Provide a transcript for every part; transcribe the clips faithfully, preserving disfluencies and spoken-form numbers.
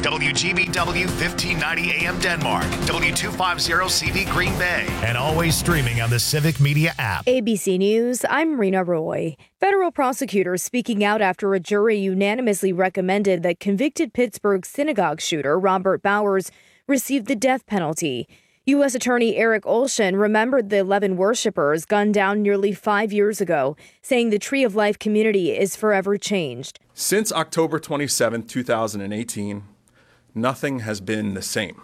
W G B W fifteen ninety A M Denmark, W two fifty C V Green Bay, and always streaming on the Civic Media app. A B C News, I'm Rena Roy. Federal prosecutors speaking out after a jury unanimously recommended that convicted Pittsburgh synagogue shooter Robert Bowers receive the death penalty. U S Attorney Eric Olshan remembered the eleven worshipers gunned down nearly five years ago, saying the Tree of Life community is forever changed. Since October twenty-seventh, two thousand eighteen, nothing has been the same.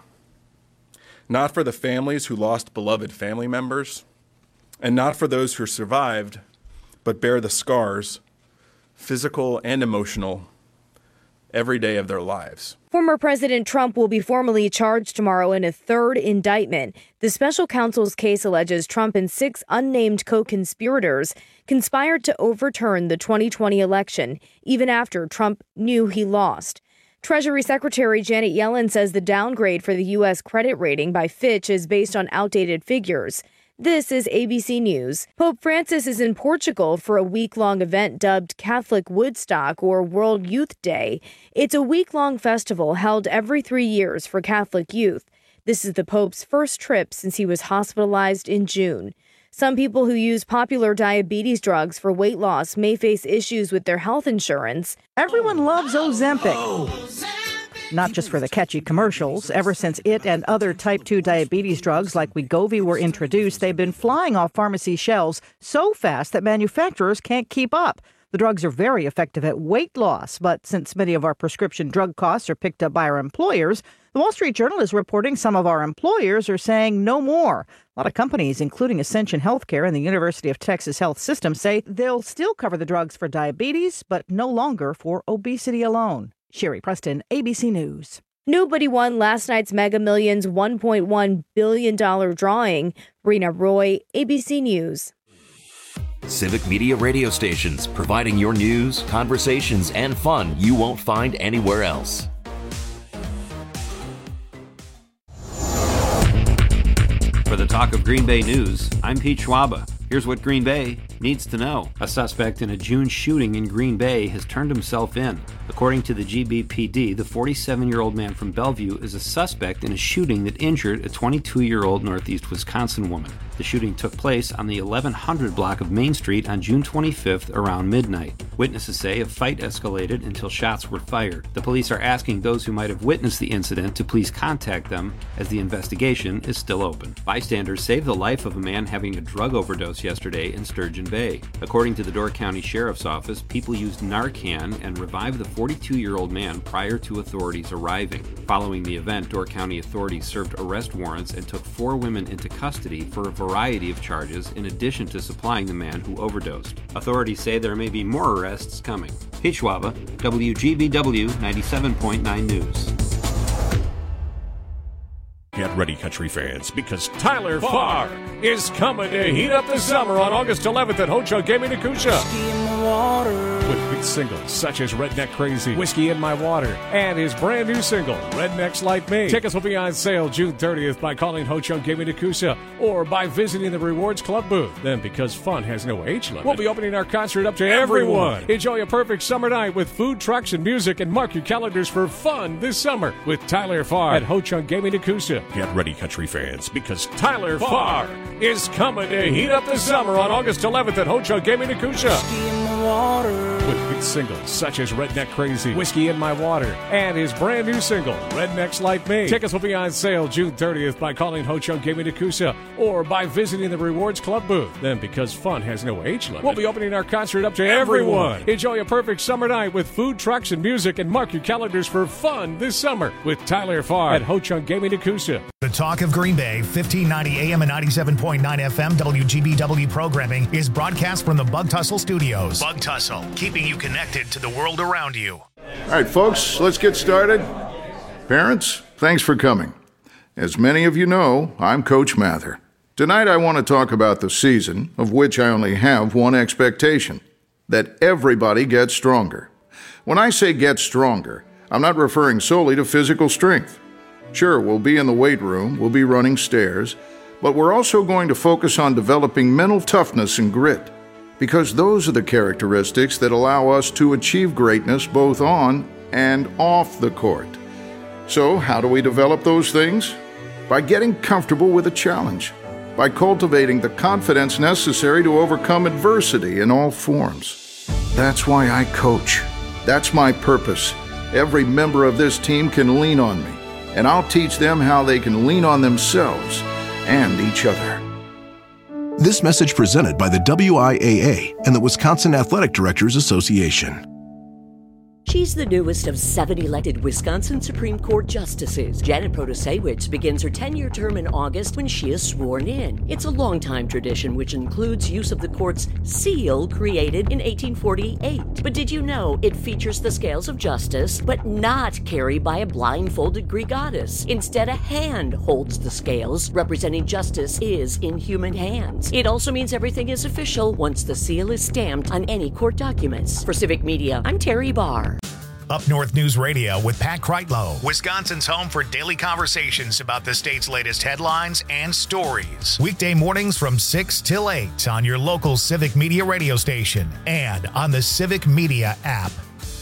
Not for the families who lost beloved family members, and not for those who survived, but bear the scars, physical and emotional, every day of their lives. Former President Trump will be formally charged tomorrow in a third indictment. The special counsel's case alleges Trump and six unnamed co-conspirators conspired to overturn the twenty twenty election, even after Trump knew he lost. Treasury Secretary Janet Yellen says the downgrade for the U S credit rating by Fitch is based on outdated figures. This is A B C News. Pope Francis is in Portugal for a week-long event dubbed Catholic Woodstock or World Youth Day. It's a week-long festival held every three years for Catholic youth. This is the Pope's first trip since he was hospitalized in June. Some people who use popular diabetes drugs for weight loss may face issues with their health insurance. Everyone loves Ozempic. Not just for the catchy commercials. Ever since it and other type two diabetes drugs like Wegovy were introduced, they've been flying off pharmacy shelves so fast that manufacturers can't keep up. The drugs are very effective at weight loss, but since many of our prescription drug costs are picked up by our employers, the Wall Street Journal is reporting some of our employers are saying no more. A lot of companies, including Ascension Healthcare and the University of Texas Health System, say they'll still cover the drugs for diabetes, but no longer for obesity alone. Sherry Preston, A B C News. Nobody won last night's Mega Millions one point one billion dollars drawing. Rena Roy, A B C News. Civic Media radio stations, providing your news, conversations, and fun you won't find anywhere else. For the Talk of Green Bay News, I'm Pete Schwaba. Here's what Green Bay needs to know. A suspect in a June shooting in Green Bay has turned himself in. According to the G B P D, the forty-seven-year-old man from Bellevue is a suspect in a shooting that injured a twenty-two-year-old Northeast Wisconsin woman. The shooting took place on the eleven hundred block of Main Street on June twenty-fifth around midnight. Witnesses say a fight escalated until shots were fired. The police are asking those who might have witnessed the incident to please contact them, as the investigation is still open. Bystanders saved the life of a man having a drug overdose yesterday in Sturgeon Bay. According to the Door County Sheriff's Office, people used Narcan and revived the forty-two-year-old man prior to authorities arriving. Following the event, Door County authorities served arrest warrants and took four women into custody for a variety of charges in addition to supplying the man who overdosed. Authorities say there may be more arrests coming. Pete Schwaba, W G B W ninety-seven point nine News. Get ready, country fans, because Tyler Farr is coming to heat up the summer on August eleventh at Ho-Chunk Gaming Nakusha. With hit singles such as Redneck Crazy, Whiskey in My Water, and his brand new single, Rednecks Like Me. Tickets will be on sale June thirtieth by calling Ho-Chunk Gaming Nakusha or by visiting the Rewards Club booth. Then, because fun has no age limit, we'll be opening our concert up to everyone. everyone. Enjoy a perfect summer night with food trucks and music, and mark your calendars for fun this summer with Tyler Farr at Ho-Chunk Gaming Nakusha. Get ready, country fans, because Tyler Farr is coming to heat up the summer on August eleventh at Ho-Chunk Gaming Nakusha. With hit singles such as Redneck Crazy, Whiskey in My Water, and his brand new single, Rednecks Like Me. Tickets will be on sale June thirtieth by calling Ho-Chunk Gaming Nakusha or by visiting the Rewards Club booth. Then, because fun has no age limit, we'll be opening our concert up to everyone. everyone. Enjoy a perfect summer night with food trucks and music, and mark your calendars for fun this summer with Tyler Farr at Ho-Chunk Gaming Nakusha. The Talk of Green Bay, fifteen ninety A M and ninety-seven point nine F M W G B W programming is broadcast from the Bug Tussle Studios. Bug Tussle, keeping you connected to the world around you. All right, folks, let's get started. Parents, thanks for coming. As many of you know, I'm Coach Mather. Tonight I want to talk about the season, of which I only have one expectation, that everybody gets stronger. When I say get stronger, I'm not referring solely to physical strength. Sure, we'll be in the weight room, we'll be running stairs, but we're also going to focus on developing mental toughness and grit, because those are the characteristics that allow us to achieve greatness both on and off the court. So, how do we develop those things? By getting comfortable with a challenge, by cultivating the confidence necessary to overcome adversity in all forms. That's why I coach. That's my purpose. Every member of this team can lean on me, and I'll teach them how they can lean on themselves and each other. This message presented by the W I A A and the Wisconsin Athletic Directors Association. She's the newest of seven elected Wisconsin Supreme Court justices. Janet Protasewicz begins her ten-year term in August when she is sworn in. It's a long-time tradition which includes use of the court's seal created in eighteen forty-eight. But did you know it features the scales of justice, but not carried by a blindfolded Greek goddess? Instead, a hand holds the scales, representing justice is in human hands. It also means everything is official once the seal is stamped on any court documents. For Civic Media, I'm Terry Barr. Up North News Radio with Pat Kreitlow, Wisconsin's home for daily conversations about the state's latest headlines and stories. Weekday mornings from six till eight on your local Civic Media radio station and on the Civic Media app.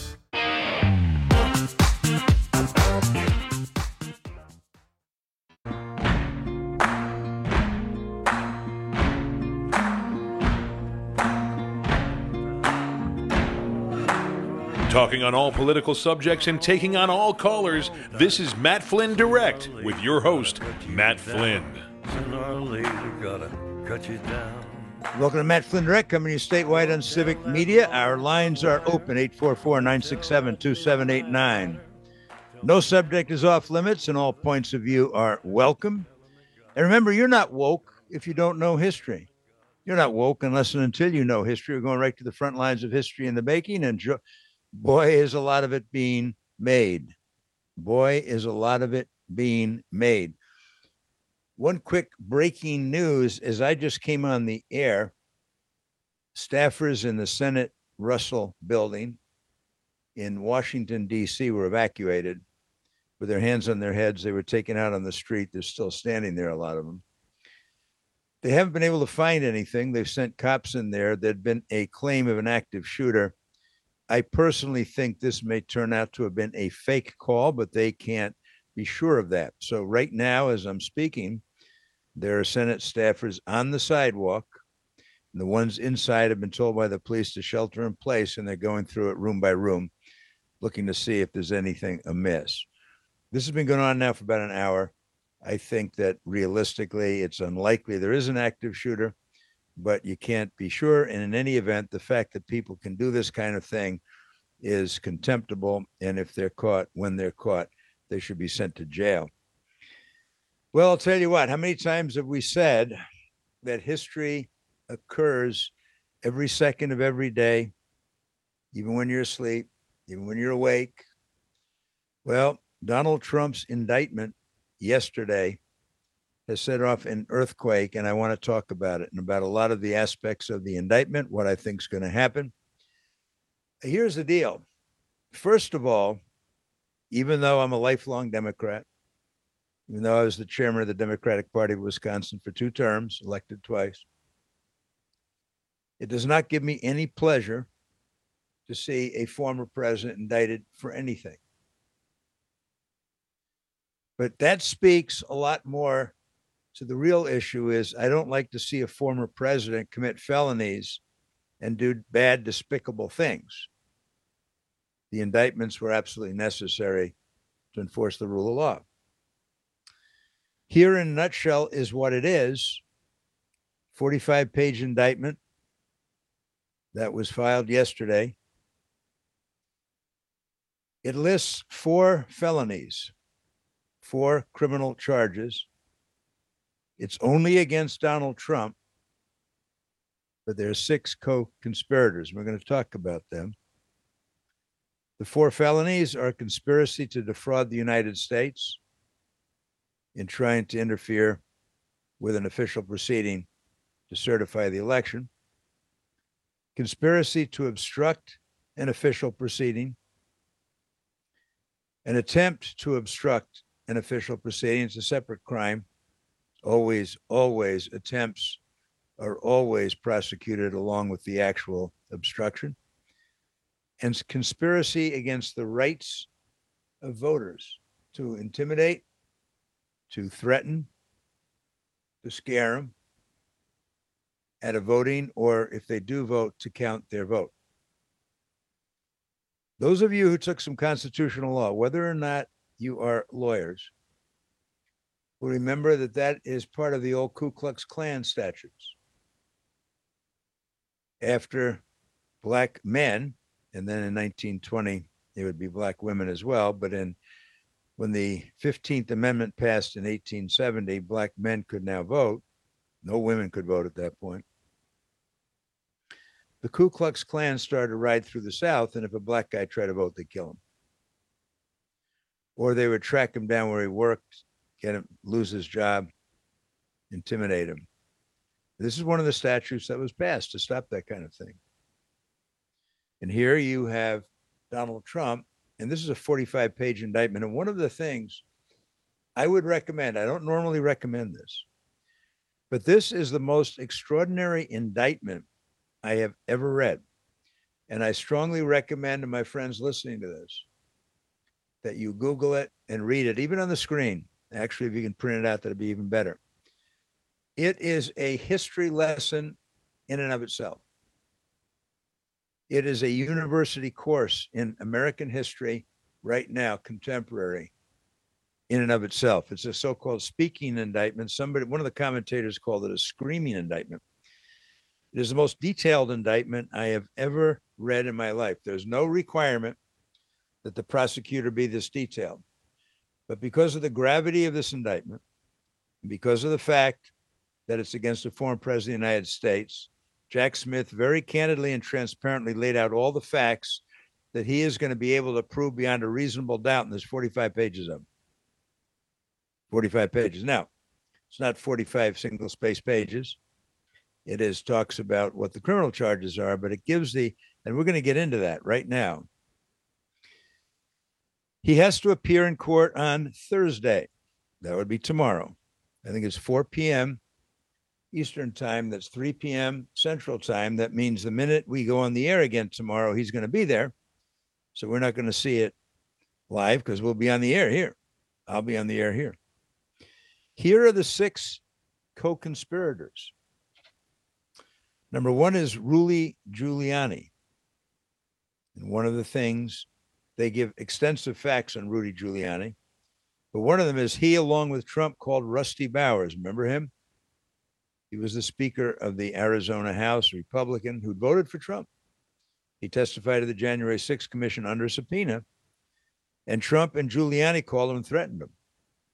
Talking on all political subjects and taking on all callers, this is Matt Flynn Direct with your host, Matt Flynn. Welcome to Matt Flynn Direct, coming to you statewide on Civic Media. Our lines are open, eight four four, nine six seven, two seven eight nine. No subject is off limits, and all points of view are welcome. And remember, you're not woke if you don't know history. You're not woke unless and until you know history. We're going right to the front lines of history in the making, and jo- boy, is a lot of it being made. Boy, is a lot of it being made. One quick breaking news as I just came on the air. Staffers in the Senate Russell building in Washington, D C were evacuated with their hands on their heads. They were taken out on the street. They're still standing there, a lot of them. They haven't been able to find anything. They've sent cops in there. There'd been a claim of an active shooter. I personally think this may turn out to have been a fake call, but they can't be sure of that. So right now, as I'm speaking, there are Senate staffers on the sidewalk. And the ones inside have been told by the police to shelter in place, and they're going through it room by room, looking to see if there's anything amiss. This has been going on now for about an hour. I think that realistically, it's unlikely there is an active shooter, but you can't be sure. And in any event, the fact that people can do this kind of thing is contemptible. And if they're caught, when they're caught, they should be sent to jail. Well, I'll tell you what, how many times have we said that history occurs every second of every day, even when you're asleep, even when you're awake? Well, Donald Trump's indictment yesterday has set off an earthquake, and I want to talk about it and about a lot of the aspects of the indictment, what I think is going to happen. Here's the deal. First of all, even though I'm a lifelong Democrat, even though I was the chairman of the Democratic Party of Wisconsin for two terms, elected twice, it does not give me any pleasure to see a former president indicted for anything. But that speaks a lot more to the real issue is I don't like to see a former president commit felonies and do bad, despicable things. The indictments were absolutely necessary to enforce the rule of law. Here in a nutshell is what it is. forty-five page indictment that was filed yesterday. It lists four felonies, four criminal charges. It's only against Donald Trump, but there are six co-conspirators. We're going to talk about them. The four felonies are conspiracy to defraud the United States in trying to interfere with an official proceeding to certify the election, conspiracy to obstruct an official proceeding, an attempt to obstruct an official proceeding. It's a separate crime. Always, always attempts are always prosecuted along with the actual obstruction. And conspiracy against the rights of voters. to intimidate, to threaten, to scare them at a voting, or if they do vote, to count their vote. Those of you who took some constitutional law, whether or not you are lawyers, will remember that that is part of the old Ku Klux Klan statutes. After black men, and then in nineteen twenty, it would be black women as well, but in when the fifteenth Amendment passed in eighteen seventy, black men could now vote. No women could vote at that point. The Ku Klux Klan started to ride through the South, and if a black guy tried to vote, they'd kill him. Or they would track him down where he worked, get him, lose his job, intimidate him. This is one of the statutes that was passed to stop that kind of thing. And here you have Donald Trump, and this is a forty-five page indictment. And one of the things I would recommend, I don't normally recommend this, but this is the most extraordinary indictment I have ever read. And I strongly recommend to my friends listening to this that you Google it and read it, even on the screen. Actually, if you can print it out, that'd be even better. It is a history lesson in and of itself. It is a university course in American history right now, contemporary, in and of itself. It's a so-called speaking indictment. Somebody, one of the commentators called it a screaming indictment. It is the most detailed indictment I have ever read in my life. There's no requirement that the prosecutor be this detailed. But because of the gravity of this indictment, and because of the fact that it's against a former president of the United States, Jack Smith very candidly and transparently laid out all the facts that he is going to be able to prove beyond a reasonable doubt. And there's forty-five pages of them. forty-five pages. Now, it's not forty-five single space pages. It is talks about what the criminal charges are, but it gives the, and we're going to get into that right now. He has to appear in court on Thursday. That would be tomorrow. I think it's four p.m. Eastern time. That's three p.m. Central time. That means the minute we go on the air again tomorrow, he's going to be there. So we're not going to see it live because we'll be on the air here. I'll be on the air here. Here are the six co-conspirators. Number one is Rudy Giuliani. And one of the things, they give extensive facts on Rudy Giuliani. But one of them is he, along with Trump, called Rusty Bowers. Remember him? He was the Speaker of the Arizona House, Republican, who voted for Trump. He testified to the January sixth Commission under subpoena. And Trump and Giuliani called him and threatened him.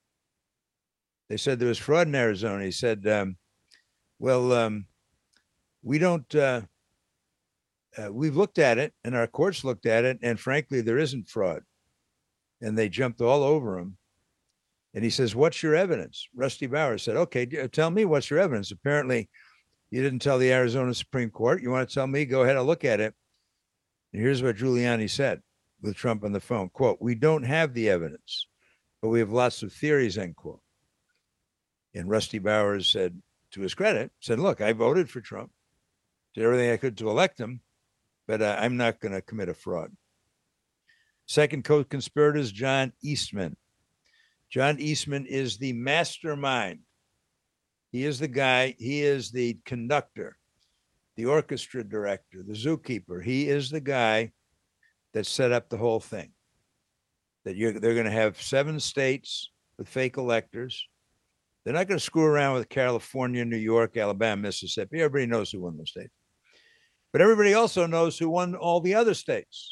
They said there was fraud in Arizona. He said, um, well, um, we don't, uh, uh, we've looked at it and our courts looked at it, and frankly, there isn't fraud. And they jumped all over him. And he says, what's your evidence? Rusty Bowers said, okay, tell me what's your evidence. Apparently, you didn't tell the Arizona Supreme Court. You want to tell me? Go ahead, I'll look at it. And here's what Giuliani said with Trump on the phone, quote, we don't have the evidence, but we have lots of theories, end quote. And Rusty Bowers said, to his credit, said, look, I voted for Trump, did everything I could to elect him, but uh, I'm not going to commit a fraud. Second co-conspirator is John Eastman. John Eastman is the mastermind. He is the guy, he is the conductor, the orchestra director, the zookeeper. He is the guy that set up the whole thing. That you're, they're going to have seven states with fake electors. They're not going to screw around with California, New York, Alabama, Mississippi. Everybody knows who won those states. But everybody also knows who won all the other states.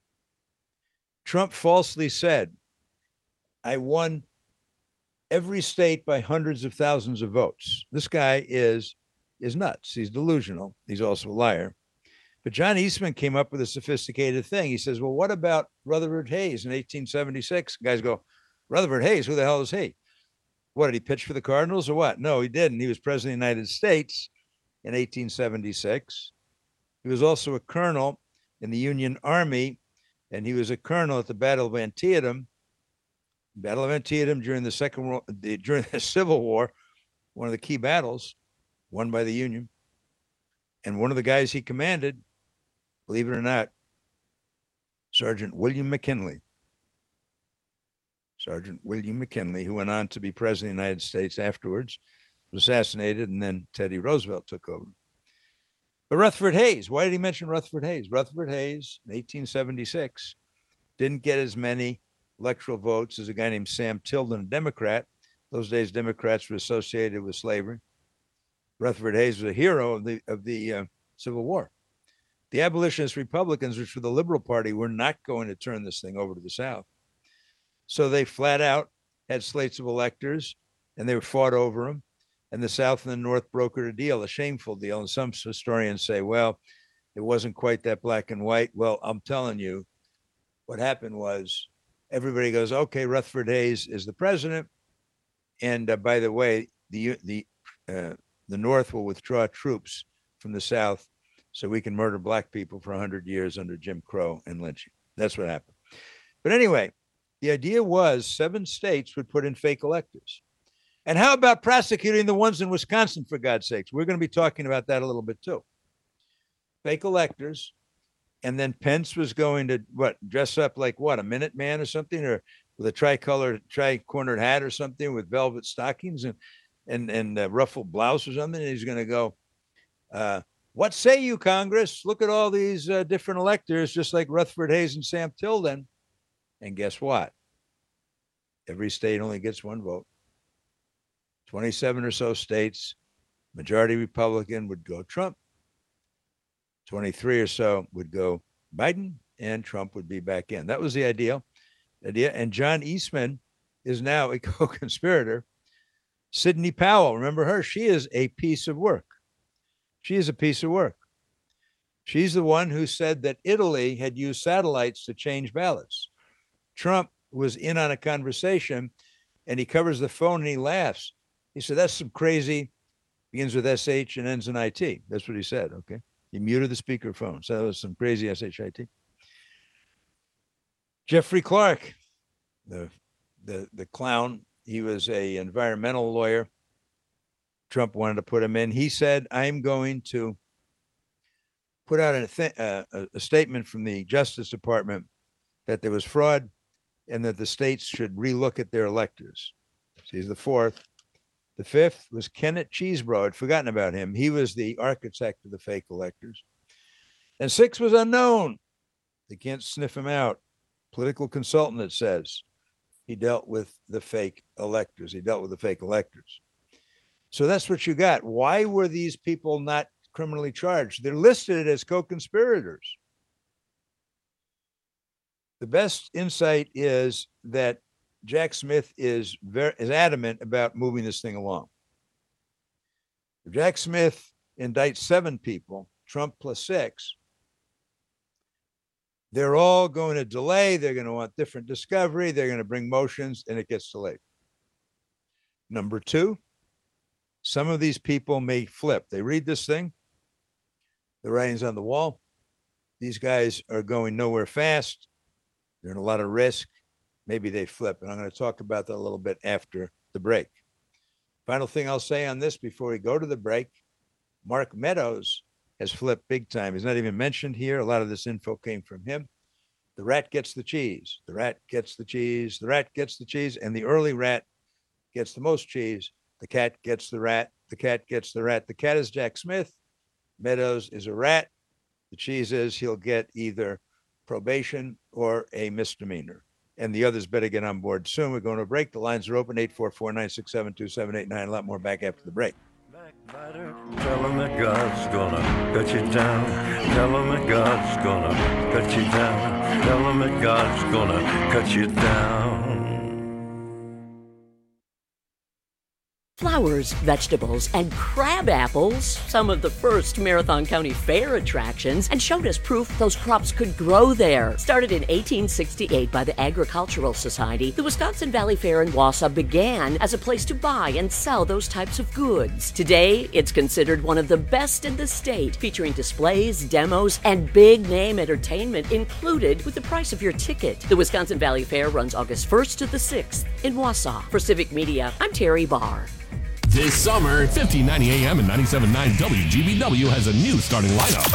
Trump falsely said, I won every state by hundreds of thousands of votes. This guy is, is nuts. He's delusional. He's also a liar. But John Eastman came up with a sophisticated thing. He says, well, what about Rutherford Hayes in eighteen seventy-six? Guys go, Rutherford Hayes, who the hell is he? What, did he pitch for the Cardinals or what? No, he didn't. He was president of the United States in eighteen seventy-six. He was also a colonel in the Union Army, and he was a colonel at the Battle of Antietam. Battle of Antietam during the second World, the, during the Civil War, one of the key battles won by the Union. And one of the guys he commanded, believe it or not, Sergeant William McKinley. Sergeant William McKinley, who went on to be president of the United States afterwards, was assassinated, and then Teddy Roosevelt took over. But Rutherford Hayes, why did he mention Rutherford Hayes? Rutherford Hayes, in eighteen seventy-six, didn't get as many electoral votes as a guy named Sam Tilden, a Democrat. Those days, Democrats were associated with slavery. Rutherford Hayes was a hero of the of the uh, Civil War. The abolitionist Republicans, which were the Liberal Party, were not going to turn this thing over to the South. So they flat out had slates of electors, and they fought over them. And the South and the North brokered a deal, a shameful deal. And some historians say, well, it wasn't quite that black and white. Well, I'm telling you, what happened was everybody goes, okay, Rutherford Hayes is the president. And uh, by the way, the the uh, the North will withdraw troops from the South so we can murder black people for one hundred years under Jim Crow and lynching. That's what happened. But anyway, the idea was seven states would put in fake electors. And how about prosecuting the ones in Wisconsin, for God's sakes? We're going to be talking about that a little bit too. Fake electors. And then Pence was going to, what, dress up like what, a Minuteman or something, or with a tricolor, tri-cornered hat or something with velvet stockings and and and uh, ruffled blouse or something. And he's going to go, uh, what say you, Congress? Look at all these uh, different electors, just like Rutherford Hayes and Sam Tilden. And guess what? Every state only gets one vote. twenty-seven or so states, majority Republican would go Trump. twenty-three or so would go Biden, and Trump would be back in. That was the ideal idea. And John Eastman is now a co-conspirator. Sidney Powell, remember her? She is a piece of work. She is a piece of work. She's the one who said that Italy had used satellites to change ballots. Trump was in on a conversation, and he covers the phone and he laughs. He said, that's some crazy, begins with S H and ends in I T. That's what he said, okay? He muted the speakerphone. So that was some crazy S H I T. Jeffrey Clark, the, the, the clown, he was a environmental lawyer. Trump wanted to put him in. He said, I'm going to put out a, th- uh, a statement from the Justice Department that there was fraud and that the states should relook at their electors. So he's the fourth. The fifth was Kenneth Chesebro. I'd forgotten about him. He was the architect of the fake electors. And six was unknown. They can't sniff him out. Political consultant, it says. He dealt with the fake electors. He dealt with the fake electors. So that's what you got. Why were these people not criminally charged? They're listed as co-conspirators. The best insight is that Jack Smith is very is adamant about moving this thing along. If Jack Smith indicts seven people, Trump plus six, they're all going to delay. They're going to want different discovery. They're going to bring motions, and it gets delayed. Number two, some of these people may flip. They read this thing. The writing's on the wall. These guys are going nowhere fast. They're in a lot of risk. Maybe they flip. And I'm going to talk about that a little bit after the break. Final thing I'll say on this before we go to the break, Mark Meadows has flipped big time. He's not even mentioned here. A lot of this info came from him. The rat gets the cheese. The rat gets the cheese. The rat gets the cheese. And the early rat gets the most cheese. The cat gets the rat. The cat gets the rat. The cat is Jack Smith. Meadows is a rat. The cheese is he'll get either probation or a misdemeanor. And the others better get on board soon. We're going to break. The lines are open, eight four four, nine six seven, two seven eight nine. A lot more back after the break. Backbiter, tell him that God's gonna cut you down. Tell him that God's gonna cut you down. Tell him that God's gonna cut you down. Flowers, vegetables, and crab apples, some of the first Marathon County Fair attractions, and showed us proof those crops could grow there. Started in eighteen sixty-eight by the Agricultural Society, the Wisconsin Valley Fair in Wausau began as a place to buy and sell those types of goods. Today, it's considered one of the best in the state, featuring displays, demos, and big-name entertainment included with the price of your ticket. The Wisconsin Valley Fair runs August first to the sixth in Wausau. For Civic Media, I'm Terry Barr. This summer, fifteen ninety A M and ninety-seven point nine W G B W has a new starting lineup.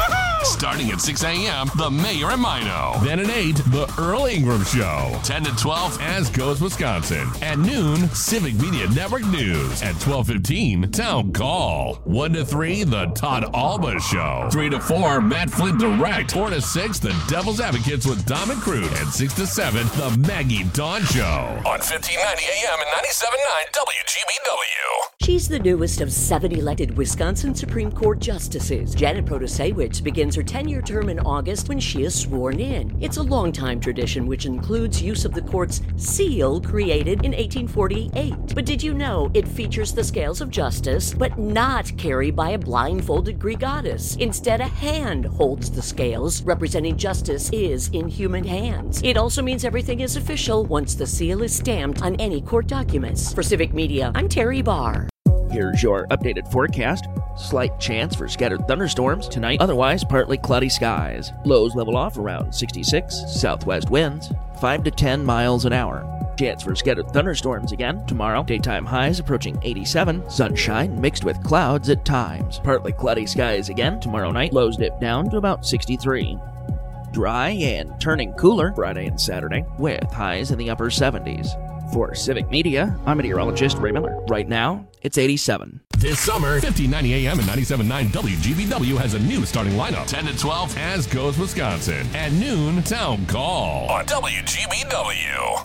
Starting at six a.m., The Mayor and Mino. Then at eight, The Earl Ingram Show. ten to twelve, As Goes Wisconsin. At noon, Civic Media Network News. At twelve fifteen, Town Call. one to three, The Todd Alba Show. three to four, Matt Flynn Direct. four to six, The Devil's Advocates with Dom and Cruz. And six to seven, The Maggie Dawn Show. On fifteen ninety a.m. and ninety-seven point nine W G B W. She's the newest of seven elected Wisconsin Supreme Court justices. Janet Protasewicz begins her ten-year term in August when she is sworn in. It's a long-time tradition which includes use of the court's seal created in eighteen forty-eight. But did you know it features the scales of justice, but not carried by a blindfolded Greek goddess? Instead, a hand holds the scales, representing justice is in human hands. It also means everything is official once the seal is stamped on any court documents. For Civic Media, I'm Terry Barr. Here's your updated forecast. Slight chance for scattered thunderstorms tonight, otherwise partly cloudy skies. Lows level off around sixty-six. Southwest winds five to ten miles an hour. Chance for scattered thunderstorms again tomorrow. Daytime highs approaching eighty-seven. Sunshine mixed with clouds at times. Partly cloudy skies again tomorrow night. Lows dip down to about sixty-three. Dry and turning cooler Friday and Saturday with highs in the upper seventies. For Civic Media, I'm meteorologist Ray Miller. Right now, it's eighty-seven. This summer, fifteen ninety a.m. and ninety-seven point nine W G B W has a new starting lineup. ten to twelve, As Goes Wisconsin. At noon, Town Call. On W G B W.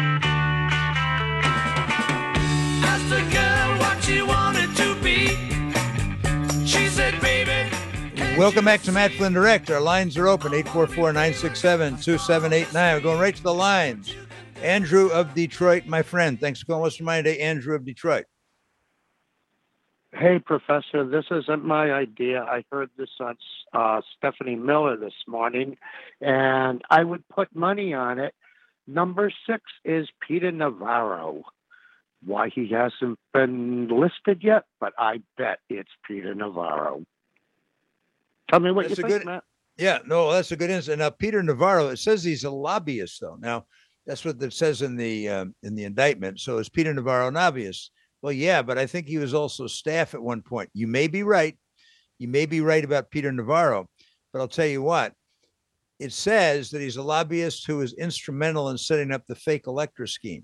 Asked a girl what she wanted to be. She said, baby. Welcome back to Matt Flynn Direct. Our lines are open, eight four four, nine six seven, two seven eight nine. We're going right to the lines. Andrew of Detroit, my friend. Thanks for calling. What's your mind today, Andrew of Detroit? Hey, Professor, this isn't my idea. I heard this on uh, Stephanie Miller this morning, and I would put money on it. Number six is Peter Navarro. Why he hasn't been listed yet, but I bet it's Peter Navarro. Tell me what that's you a think, good, Matt. Yeah, no, that's a good answer. Now, Peter Navarro, it says he's a lobbyist, though. Now, that's what it says in the um, in the indictment. So is Peter Navarro an lobbyist? Well, yeah, but I think he was also staff at one point. You may be right. You may be right about Peter Navarro, but I'll tell you what. It says that he's a lobbyist who was instrumental in setting up the fake elector scheme.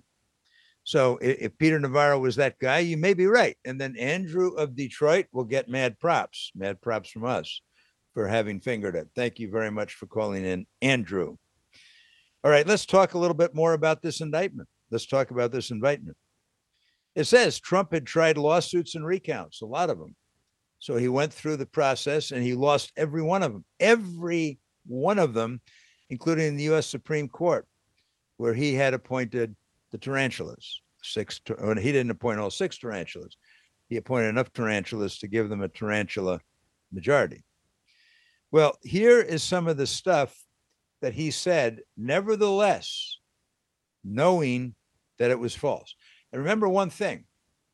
So if, if Peter Navarro was that guy, you may be right. And then Andrew of Detroit will get mad props, mad props from us for having fingered it. Thank you very much for calling in, Andrew. All right, let's talk a little bit more about this indictment. Let's talk about this indictment. It says Trump had tried lawsuits and recounts, a lot of them. So he went through the process and he lost every one of them, every one of them, including the U S Supreme Court, where he had appointed the tarantulas. Six, he didn't appoint all six tarantulas. He appointed enough tarantulas to give them a tarantula majority. Well, here is some of the stuff that he said, nevertheless, knowing that it was false. And remember one thing,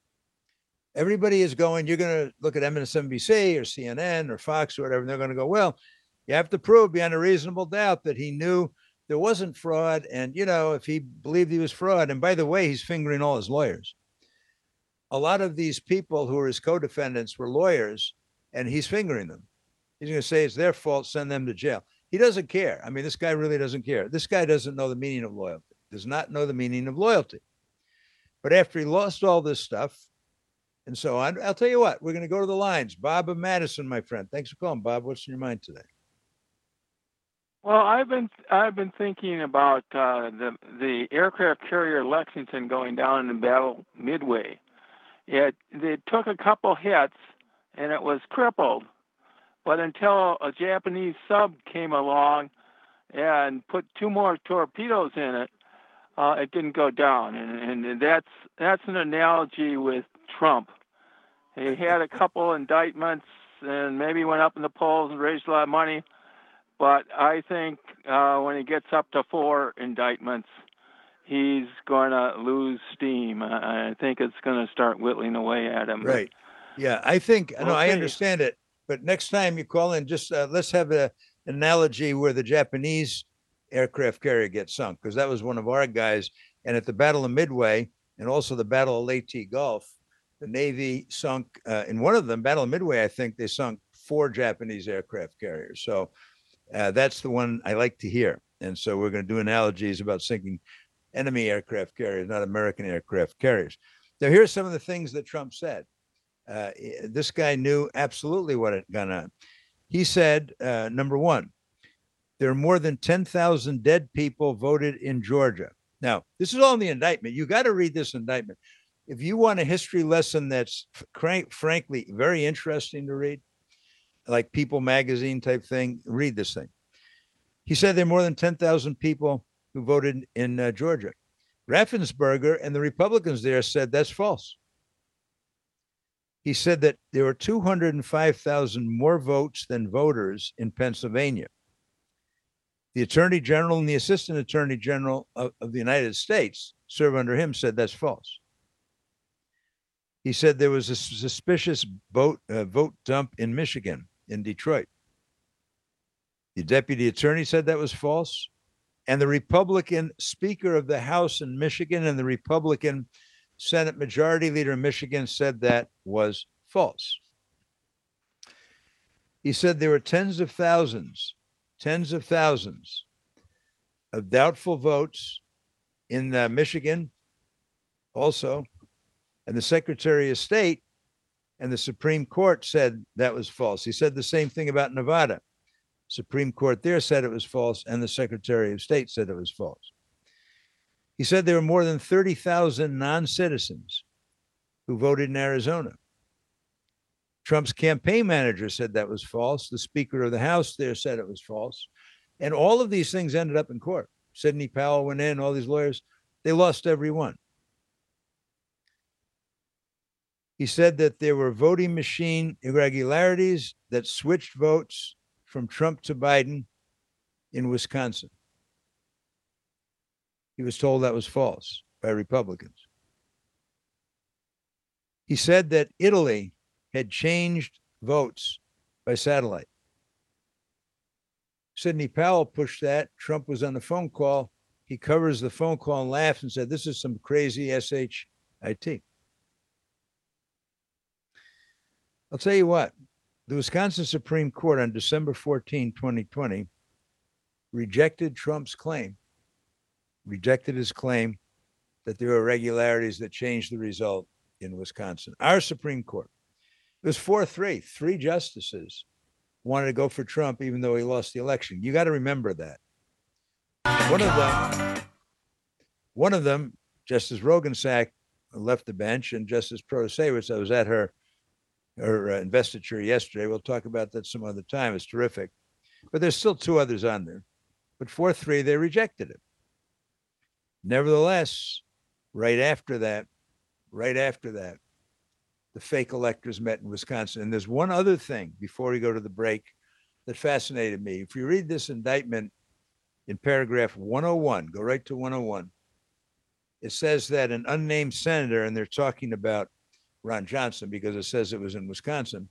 everybody is going, you're going to look at M S N B C or C N N or Fox or whatever, and they're going to go, well, you have to prove beyond a reasonable doubt that he knew there wasn't fraud. And, you know, if he believed he was fraud, and by the way, he's fingering all his lawyers. A lot of these people who are his co-defendants were lawyers, and he's fingering them. He's going to say it's their fault, send them to jail. He doesn't care. I mean, this guy really doesn't care. This guy doesn't know the meaning of loyalty, does not know the meaning of loyalty. But after he lost all this stuff and so on, I'll tell you what, we're going to go to the lines. Bob of Madison, my friend. Thanks for calling, Bob. What's in your mind today? Well, I've been I've been thinking about uh, the the aircraft carrier Lexington going down in the Battle Midway. It they took a couple hits and it was crippled. But until a Japanese sub came along and put two more torpedoes in it, uh, it didn't go down. And, and that's that's an analogy with Trump. He had a couple indictments and maybe went up in the polls and raised a lot of money. But I think uh, when he gets up to four indictments, he's going to lose steam. I think it's going to start whittling away at him. Right. Yeah, I think, Okay. no, I understand it. But next time you call in, just uh, let's have a, an analogy where the Japanese aircraft carrier gets sunk, because that was one of our guys. And at the Battle of Midway and also the Battle of Leyte Gulf, the Navy sunk uh, in one of them, Battle of Midway, I think they sunk four Japanese aircraft carriers. So uh, that's the one I like to hear. And so we're going to do analogies about sinking enemy aircraft carriers, not American aircraft carriers. Now, here's some of the things that Trump said. Uh, this guy knew absolutely what had gone on. He said, uh, number one, there are more than ten thousand dead people voted in Georgia. Now, this is all in the indictment. You got to read this indictment. If you want a history lesson that's crank, frankly very interesting to read, like People magazine type thing, read this thing. He said there are more than ten thousand people who voted in uh, Georgia. Raffensperger and the Republicans there said that's false. He said that there were two hundred five thousand more votes than voters in Pennsylvania. The Attorney General and the Assistant Attorney General of, of the United States serve under him said that's false. He said there was a suspicious vote, uh, vote dump in Michigan, in Detroit. The deputy attorney said that was false. And the Republican Speaker of the House in Michigan and the Republican Senate Majority Leader in Michigan said that was false. He said there were tens of thousands, tens of thousands of doubtful votes in uh, Michigan also. And the Secretary of State and the Supreme Court said that was false. He said the same thing about Nevada. Supreme Court there said it was false, and the Secretary of State said it was false. He said there were more than thirty thousand non-citizens who voted in Arizona. Trump's campaign manager said that was false. The Speaker of the House there said it was false. And all of these things ended up in court. Sidney Powell went in, all these lawyers, they lost every one. He said that there were voting machine irregularities that switched votes from Trump to Biden in Wisconsin. He was told that was false by Republicans. He said that Italy had changed votes by satellite. Sidney Powell pushed that. Trump was on the phone call. He covers the phone call and laughs and said, this is some crazy S H I T. I'll tell you what, the Wisconsin Supreme Court on December fourteenth, twenty twenty, rejected Trump's claim, rejected his claim that there were irregularities that changed the result in Wisconsin. Our Supreme Court, it was four three, three justices wanted to go for Trump even though he lost the election. You got to remember that. One of them, one of them, Justice Roggensack, left the bench, and Justice Protasiewicz, I was at her her uh, investiture yesterday. We'll talk about that some other time. It's terrific. But there's still two others on there. But four three, they rejected it. Nevertheless, right after that, right after that, the fake electors met in Wisconsin. And there's one other thing before we go to the break that fascinated me. If you read this indictment in paragraph one oh one, go right to one oh one, it says that an unnamed senator, and they're talking about Ron Johnson because it says it was in Wisconsin,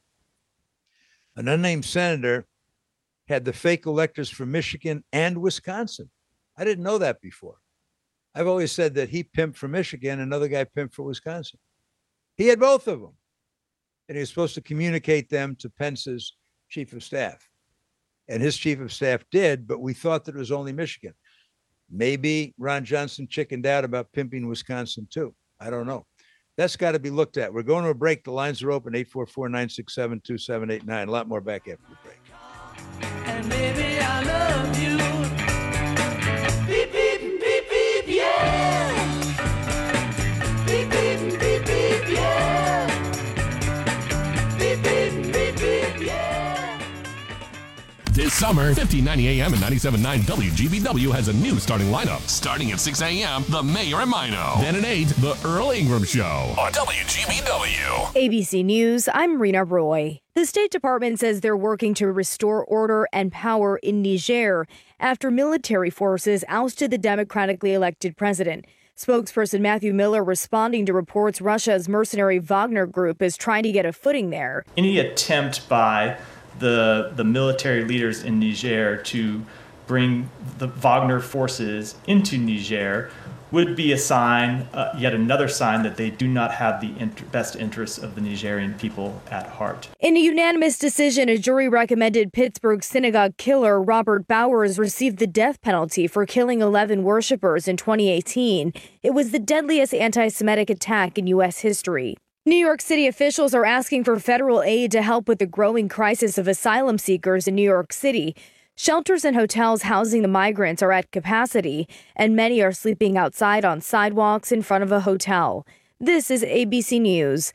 an unnamed senator had the fake electors from Michigan and Wisconsin. I didn't know that before. I've always said that he pimped for Michigan, another guy pimped for Wisconsin. He had both of them. And he was supposed to communicate them to Pence's chief of staff. And his chief of staff did, but we thought that it was only Michigan. Maybe Ron Johnson chickened out about pimping Wisconsin too. I don't know. That's got to be looked at. We're going to a break. The lines are open, eight four four, nine six seven, two seven eight nine. A lot more back after the break. And baby, I love you. Beep, beep, beep, beep, yeah. Beep, beep, beep, beep, yeah. Beep, beep, beep, beep, yeah. This summer, fifteen ninety A M and ninety-seven point nine W G B W has a new starting lineup. Starting at six A M, The Mayor and Mino. Then at eight, The Earl Ingram Show on W G B W. A B C News, I'm Rena Roy. The State Department says they're working to restore order and power in Niger after military forces ousted the democratically elected president. Spokesperson Matthew Miller responding to reports Russia's mercenary Wagner group is trying to get a footing there. Any attempt by the the military leaders in Niger to bring the Wagner forces into Niger would be a sign, uh, yet another sign that they do not have the inter- best interests of the Nigerian people at heart. In a unanimous decision, a jury recommended Pittsburgh synagogue killer Robert Bowers receive the death penalty for killing eleven worshipers in twenty eighteen. It was the deadliest anti-Semitic attack in U S history. New York City officials are asking for federal aid to help with the growing crisis of asylum seekers in New York City. Shelters and hotels housing the migrants are at capacity, and many are sleeping outside on sidewalks in front of a hotel. This is A B C News.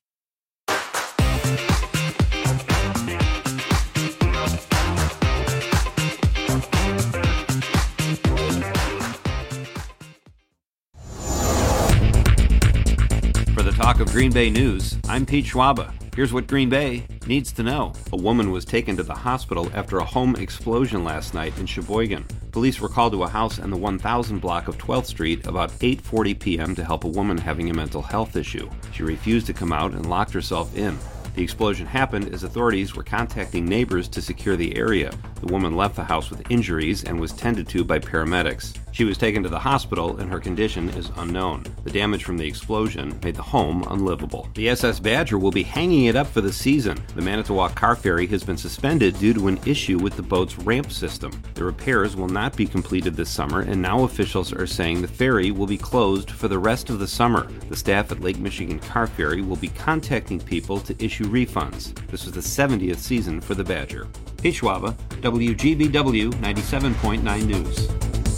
For the Talk of Green Bay News, I'm Pete Schwaba. Here's what Green Bay needs to know. A woman was taken to the hospital after a home explosion last night in Sheboygan. Police were called to a house in the one thousand block of twelfth Street about eight forty p.m. to help a woman having a mental health issue. She refused to come out and locked herself in. The explosion happened as authorities were contacting neighbors to secure the area. The woman left the house with injuries and was tended to by paramedics. She was taken to the hospital and her condition is unknown. The damage from the explosion made the home unlivable. The S S Badger will be hanging it up for the season. The Manitowoc Car Ferry has been suspended due to an issue with the boat's ramp system. The repairs will not be completed this summer, and now officials are saying the ferry will be closed for the rest of the summer. The staff at Lake Michigan Car Ferry will be contacting people to issue refunds. This was the seventieth season for the Badger. Pete Schwaba, W G B W ninety-seven point nine News.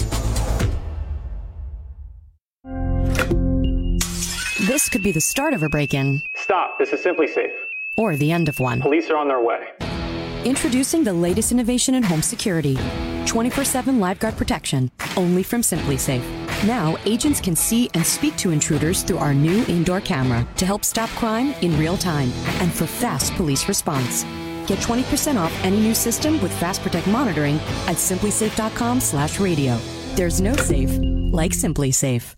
This could be the start of a break-in. Stop. This is Simply Safe. Or the end of one. Police are on their way. Introducing the latest innovation in home security. twenty-four seven LiveGuard protection, only from Simply Safe. Now, agents can see and speak to intruders through our new indoor camera to help stop crime in real time and for fast police response. Get twenty percent off any new system with Fast Protect monitoring at simply safe dot com slash radio. There's no safe like Simply Safe.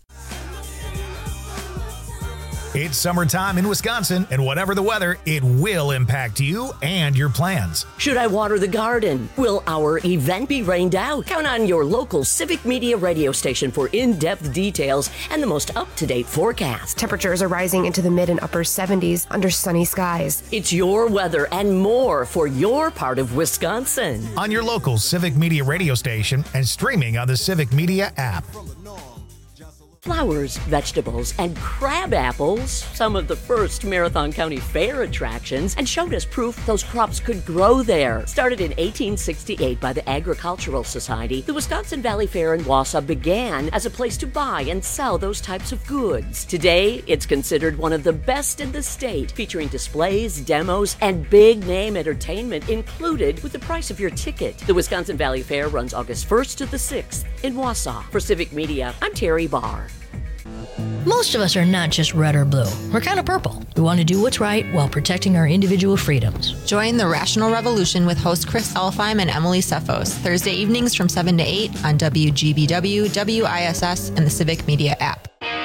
It's summertime in Wisconsin, and whatever the weather, it will impact you and your plans. Should I water the garden? Will our event be rained out? Count on your local Civic Media radio station for in-depth details and the most up-to-date forecast. Temperatures are rising into the mid and upper seventies under sunny skies. It's your weather and more for your part of Wisconsin. On your local Civic Media radio station and streaming on the Civic Media app. Flowers, vegetables, and crab apples, some of the first Marathon County Fair attractions, and showed us proof those crops could grow there. Started in eighteen sixty-eight by the Agricultural Society, the Wisconsin Valley Fair in Wausau began as a place to buy and sell those types of goods. Today, it's considered one of the best in the state, featuring displays, demos, and big-name entertainment included with the price of your ticket. The Wisconsin Valley Fair runs August first to the sixth in Wausau. For Civic Media, I'm Terry Barr. Most of us are not just red or blue. We're kind of purple. We want to do what's right while protecting our individual freedoms. Join the Rational Revolution with host Chris Elfheim and Emily Cephos, Thursday evenings from seven to eight on W G B W, W I S S, and the Civic Media app.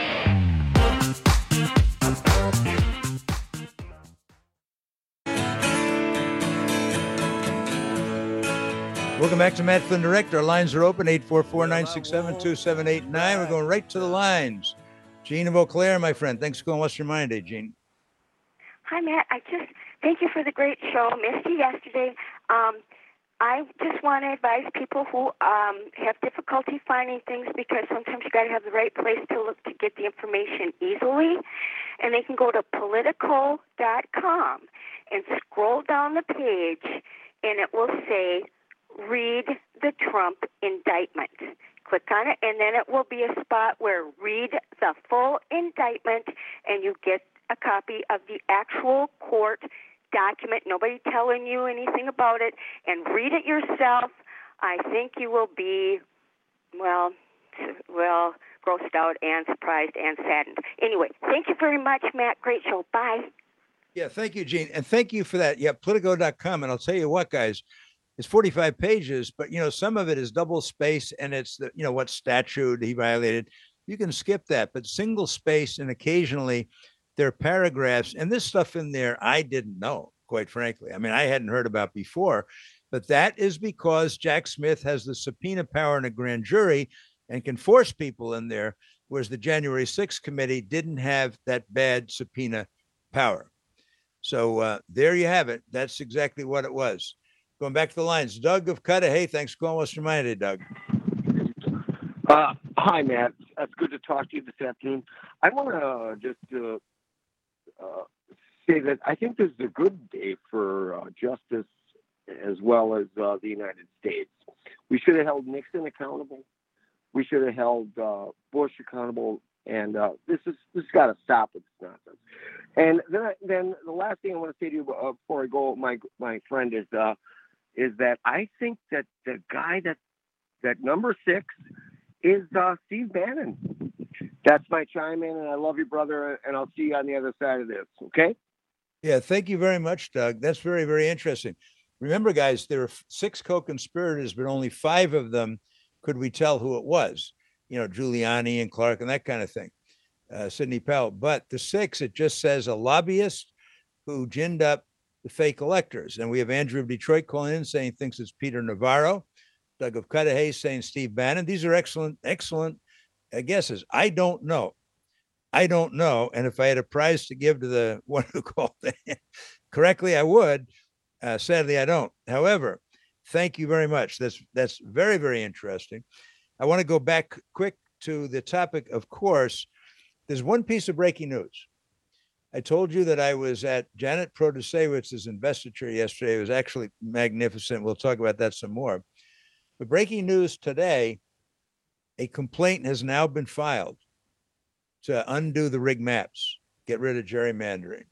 Welcome back to Matt Flynn Direct. Our lines are open, eight four four, nine six seven, two seven eight nine. We're going right to the lines. Jean of Eau Claire, my friend. Thanks for calling. What's your mind today, Jean? Hi, Matt. I just thank you for the great show. Missed you yesterday. Um, I just want to advise people who um, have difficulty finding things, because sometimes you got to have the right place to look to get the information easily. And they can go to politico dot com and scroll down the page, and it will say, read the Trump indictment. Click on it, and then it will be a spot where read the full indictment, and you get a copy of the actual court document, nobody telling you anything about it, and read it yourself. I think you will be, well, well, grossed out and surprised and saddened. Anyway, thank you very much, Matt. Great show. Bye. Yeah, thank you, Jean. And thank you for that. Yeah, politico dot com. And I'll tell you what, guys, it's forty-five pages, but, you know, some of it is double space, and it's, the, you know, what statute he violated. You can skip that, but single space, and occasionally there are paragraphs. And this stuff in there, I didn't know, quite frankly. I mean, I hadn't heard about before, but that is because Jack Smith has the subpoena power in a grand jury and can force people in there whereas the January sixth committee didn't have that bad subpoena power. So uh, there you have it. That's exactly what it was. Going back to the lines, Doug of Cudahy. Thanks for calling. What's your mind today, Doug? Uh, hi, Matt. It's good to talk to you this afternoon. I want to uh, just uh, uh, say that I think this is a good day for uh, justice as well as uh, the United States. We should have held Nixon accountable. We should have held uh, Bush accountable. And uh, this is this has got to stop with this nonsense. And then, I, then the last thing I want to say to you uh, before I go, my my friend, is uh, is that I think that the guy that that number six is uh, Steve Bannon. That's my chime in, and I love you, brother, and I'll see you on the other side of this. Okay? Yeah, thank you very much, Doug. That's very, very interesting. Remember, guys, there are six co-conspirators, but only five of them could we tell who it was. You know, Giuliani and Clark and that kind of thing, uh, Sidney Powell. But the six, it just says a lobbyist who ginned up the fake electors. And we have Andrew of Detroit calling in saying he thinks it's Peter Navarro. Doug of Cudahy saying Steve Bannon. These are excellent, excellent uh, guesses. I don't know. I don't know. And if I had a prize to give to the one who called in correctly, I would. Uh, sadly, I don't. However, thank you very much. That's that's very, very interesting. I want to go back quick to the topic, of course. There's one piece of breaking news. I told you that I was at Janet Protasewicz's investiture yesterday. It was actually magnificent. We'll talk about that some more. But breaking news today, a complaint has now been filed to undo the rig maps, get rid of gerrymandering.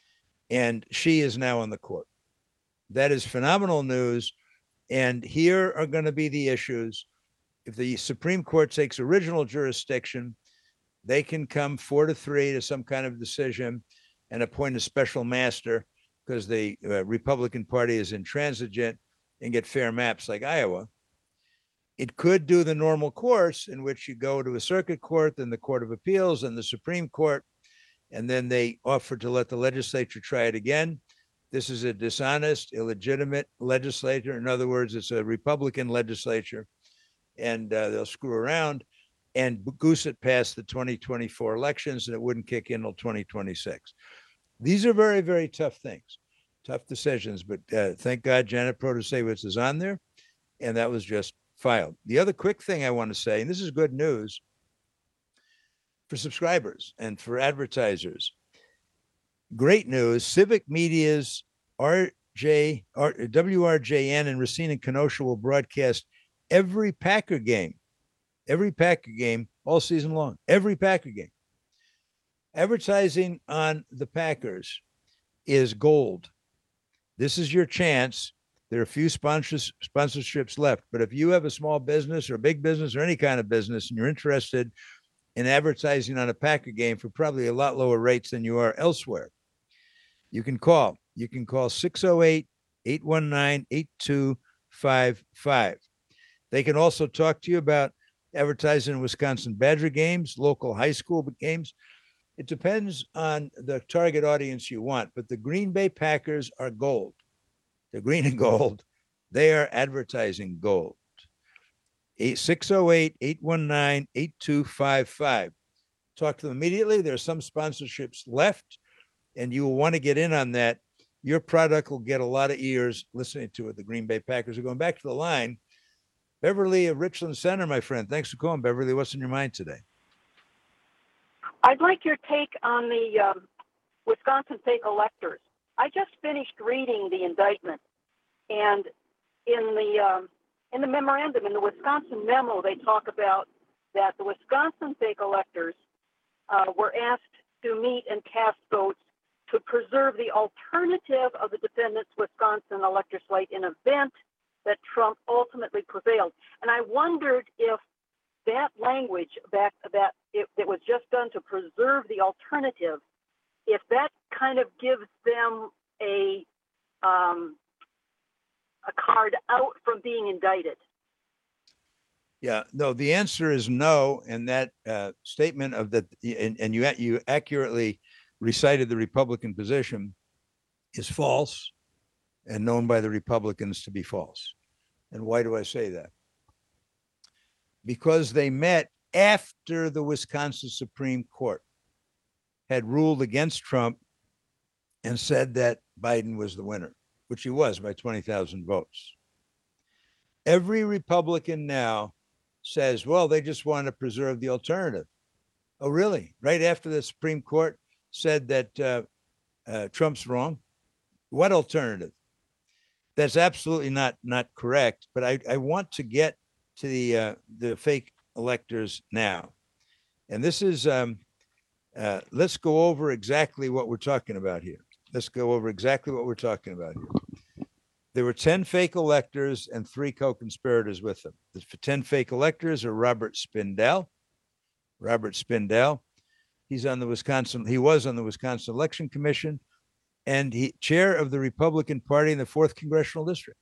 And she is now on the court. That is phenomenal news. And here are going to be the issues. If the Supreme Court takes original jurisdiction, they can come four to three to some kind of decision and appoint a special master because the uh, Republican Party is intransigent and get fair maps like Iowa. It could do the normal course in which you go to a circuit court, then the Court of Appeals and the Supreme Court, and then they offer to let the legislature try it again. This is a dishonest, illegitimate legislature. In other words, it's a Republican legislature, and uh, they'll screw around and goose it past the twenty twenty-four elections, and it wouldn't kick in until twenty twenty-six. These are very, very tough things, tough decisions, but uh, thank God Janet Protasewicz is on there, and that was just filed. The other quick thing I want to say, and this is good news for subscribers and for advertisers. Great news. Civic Media's R J, R, W R J N and Racine and Kenosha will broadcast every Packer game, every Packer game all season long, every Packer game. Advertising on the Packers is gold. This is your chance. There are a few sponsors, sponsorships left, but if you have a small business or a big business or any kind of business and you're interested in advertising on a Packer game for probably a lot lower rates than you are elsewhere, you can call. You can call six oh eight, eight one nine, eight two five five. They can also talk to you about advertising in Wisconsin Badger games, local high school games. It depends on the target audience you want, but the Green Bay Packers are gold. They're green and gold. They are advertising gold. six oh eight, eight one nine, eight two five five. Talk to them immediately. There are some sponsorships left, and you will want to get in on that. Your product will get a lot of ears listening to it. The Green Bay Packers are going back to the line. Beverly of Richland Center, my friend. Thanks for calling, Beverly. What's in your mind today? I'd like your take on the um, Wisconsin fake electors. I just finished reading the indictment, and in the um, in the memorandum, in the Wisconsin memo, they talk about that the Wisconsin fake electors uh, were asked to meet and cast votes to preserve the alternative of the defendant's Wisconsin elector slate in event that Trump ultimately prevailed. And I wondered if that language back that it, it was just done to preserve the alternative, if that kind of gives them a um, a card out from being indicted. Yeah, no, the answer is no. And that uh, statement of that, and, and you you accurately recited the Republican position, is false and known by the Republicans to be false. And why do I say that? Because they met after the Wisconsin Supreme Court had ruled against Trump and said that Biden was the winner, which he was by twenty thousand votes. Every Republican now says, well, they just want to preserve the alternative. Oh, really? Right after the Supreme Court said that uh, uh, Trump's wrong? What alternative? That's absolutely not not correct. But I, I want to get to the uh, the fake electors now. And this is, um, uh, let's go over exactly what we're talking about here. Let's go over exactly what we're talking about here. There were ten fake electors and three co-conspirators with them. The ten fake electors are Robert Spindell. Robert Spindell. He's on the Wisconsin, he was on the Wisconsin Election Commission, and he chair of the Republican Party in the fourth Congressional District.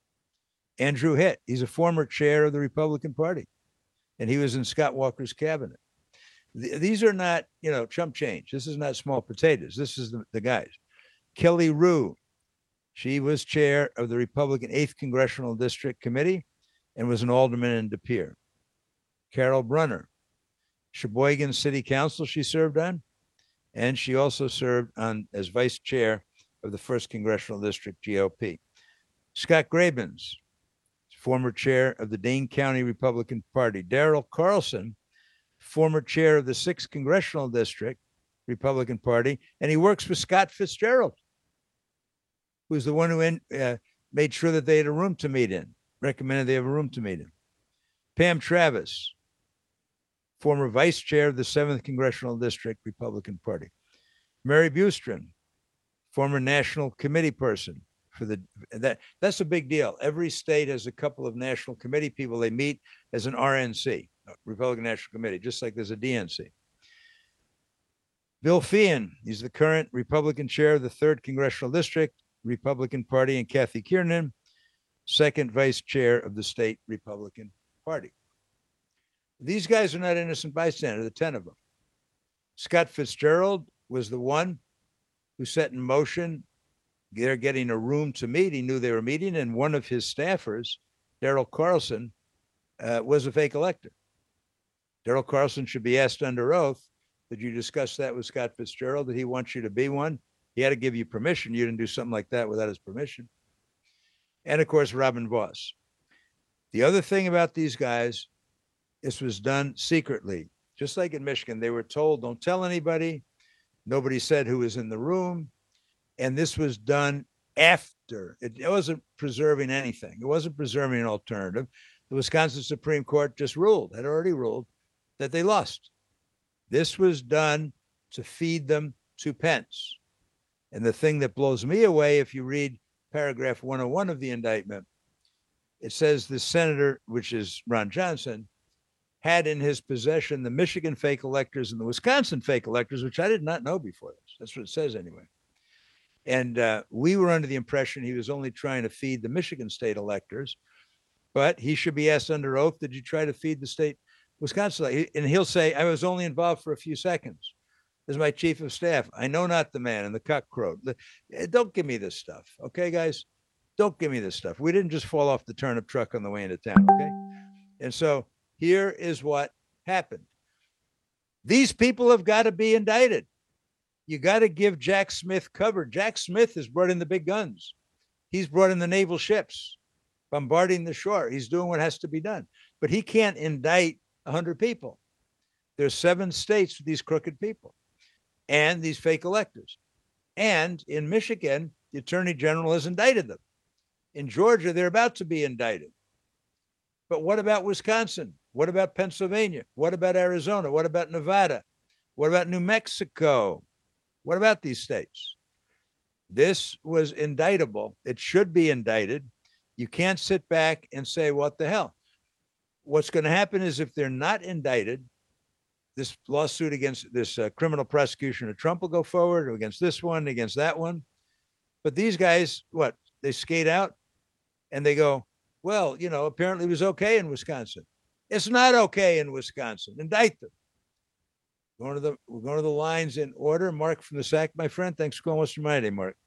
Andrew Hitt, he's a former chair of the Republican Party, and he was in Scott Walker's cabinet. Th- these are not, you know, chump change. This is not small potatoes. This is the, the guys. Kelly Rue, she was chair of the Republican eighth Congressional District Committee and was an alderman in De Pere. Carol Brunner, Sheboygan City Council she served on, and she also served on as vice chair of the first Congressional District G O P. Scott Grabens, former chair of the Dane County Republican Party. Darrell Carlson, former chair of the sixth Congressional District Republican Party, and he works for Scott Fitzgerald, who's the one who in, uh, made sure that they had a room to meet in, recommended they have a room to meet in. Pam Travis, former vice chair of the seventh Congressional District Republican Party. Mary Bustrin, former national committee person for the, that that's a big deal. Every state has a couple of national committee people. They meet as an R N C, Republican National Committee, just like there's a D N C. Bill Feehan, he's the current Republican chair of the third Congressional District Republican Party, and Kathy Kiernan, second vice chair of the state Republican Party. These guys are not innocent bystanders, the ten of them. Scott Fitzgerald was the one who set in motion, they're getting a room to meet. He knew they were meeting, and one of his staffers, Darrell Carlson, uh, was a fake elector. Darrell Carlson should be asked under oath, did you discuss that with Scott Fitzgerald? Did he want you to be one? He had to give you permission. You didn't do something like that without his permission. And of course, Robin Voss. The other thing about these guys, this was done secretly. Just like in Michigan, they were told, don't tell anybody. Nobody said who was in the room. And this was done after. It, it wasn't preserving anything. It wasn't preserving an alternative. The Wisconsin Supreme Court just ruled, had already ruled, that they lost. This was done to feed them two pence. And the thing that blows me away, if you read paragraph one oh one of the indictment, it says the senator, which is Ron Johnson, had in his possession the Michigan fake electors and the Wisconsin fake electors, which I did not know before this. That's what it says anyway. And uh, we were under the impression he was only trying to feed the Michigan state electors, but he should be asked under oath, did you try to feed the state Wisconsin? And he'll say, I was only involved for a few seconds. As my chief of staff, I know not the man, and the cock crowed. Don't give me this stuff, okay, guys? Don't give me this stuff. We didn't just fall off the turnip truck on the way into town, okay? And so here is what happened. These people have got to be indicted. You got to give Jack Smith cover. Jack Smith has brought in the big guns. He's brought in the naval ships, bombarding the shore. He's doing what has to be done. But he can't indict one hundred people. There's seven states with these crooked people and these fake electors. And in Michigan, the attorney general has indicted them. In Georgia, they're about to be indicted. But what about Wisconsin? What about Pennsylvania? What about Arizona? What about Nevada? What about New Mexico? What about these states? This was indictable. It should be indicted. You can't sit back and say, what the hell? What's going to happen is if they're not indicted, this lawsuit against this uh, criminal prosecution of Trump will go forward, or against this one, against that one. But these guys, what? They skate out and they go, well, you know, apparently it was okay in Wisconsin. It's not okay in Wisconsin. Indict them. Going to the, we're going to the lines in order. Mark from the S A C, my friend. Thanks for calling. What's your mind, Mark?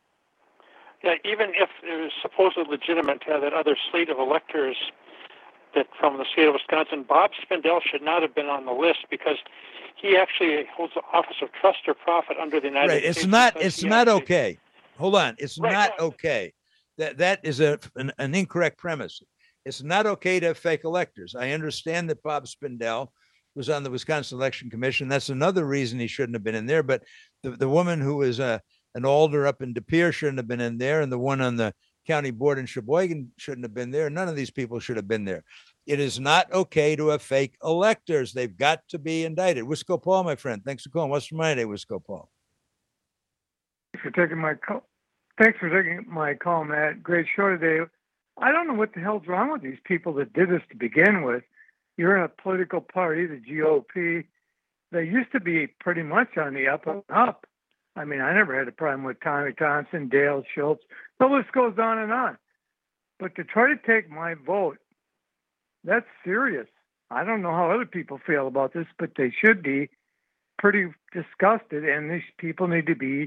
Yeah, even if it was supposedly legitimate to have that other slate of electors, that from the state of Wisconsin, Bob Spindell should not have been on the list because he actually holds the office of trust or profit under the United right. States. It's not. because It's he not actually- okay. Hold on. It's Right, not no. okay. That that is a an, an incorrect premise. It's not okay to have fake electors. I understand that Bob Spindell was on the Wisconsin Election Commission. That's another reason he shouldn't have been in there. But the, the woman who was a an alder up in De Pere shouldn't have been in there, and the one on the county board in Sheboygan shouldn't have been there. None of these people should have been there. It is not okay to have fake electors. They've got to be indicted. Wisco Paul, my friend, thanks for calling. What's your mind today, Wisco Paul? Thanks for taking my call. Thanks for taking my call, Matt. Great show today. I don't know what the hell's wrong with these people that did this to begin with. You're in a political party, the G O P. They used to be pretty much on the up and up. I mean, I never had a problem with Tommy Thompson, Dale Schultz. The list goes on and on. But to try to take my vote, that's serious. I don't know how other people feel about this, but they should be pretty disgusted, and these people need to be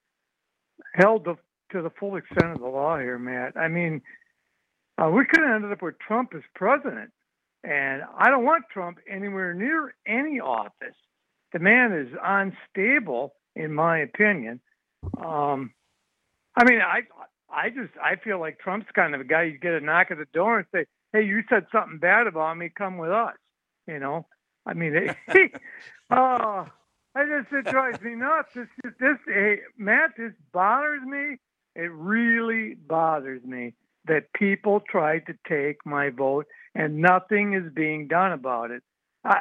held to, to the full extent of the law here, Matt. I mean, uh, we could have ended up with Trump as president, and I don't want Trump anywhere near any office. The man is unstable, in my opinion. Um, I mean, I I just I feel like Trump's kind of a guy you get a knock at the door and say, "Hey, you said something bad about me. Come with us." You know, I mean, he, oh, I just it drives me nuts. This this hey, Matt, this bothers me. It really bothers me that people tried to take my vote and nothing is being done about it. I,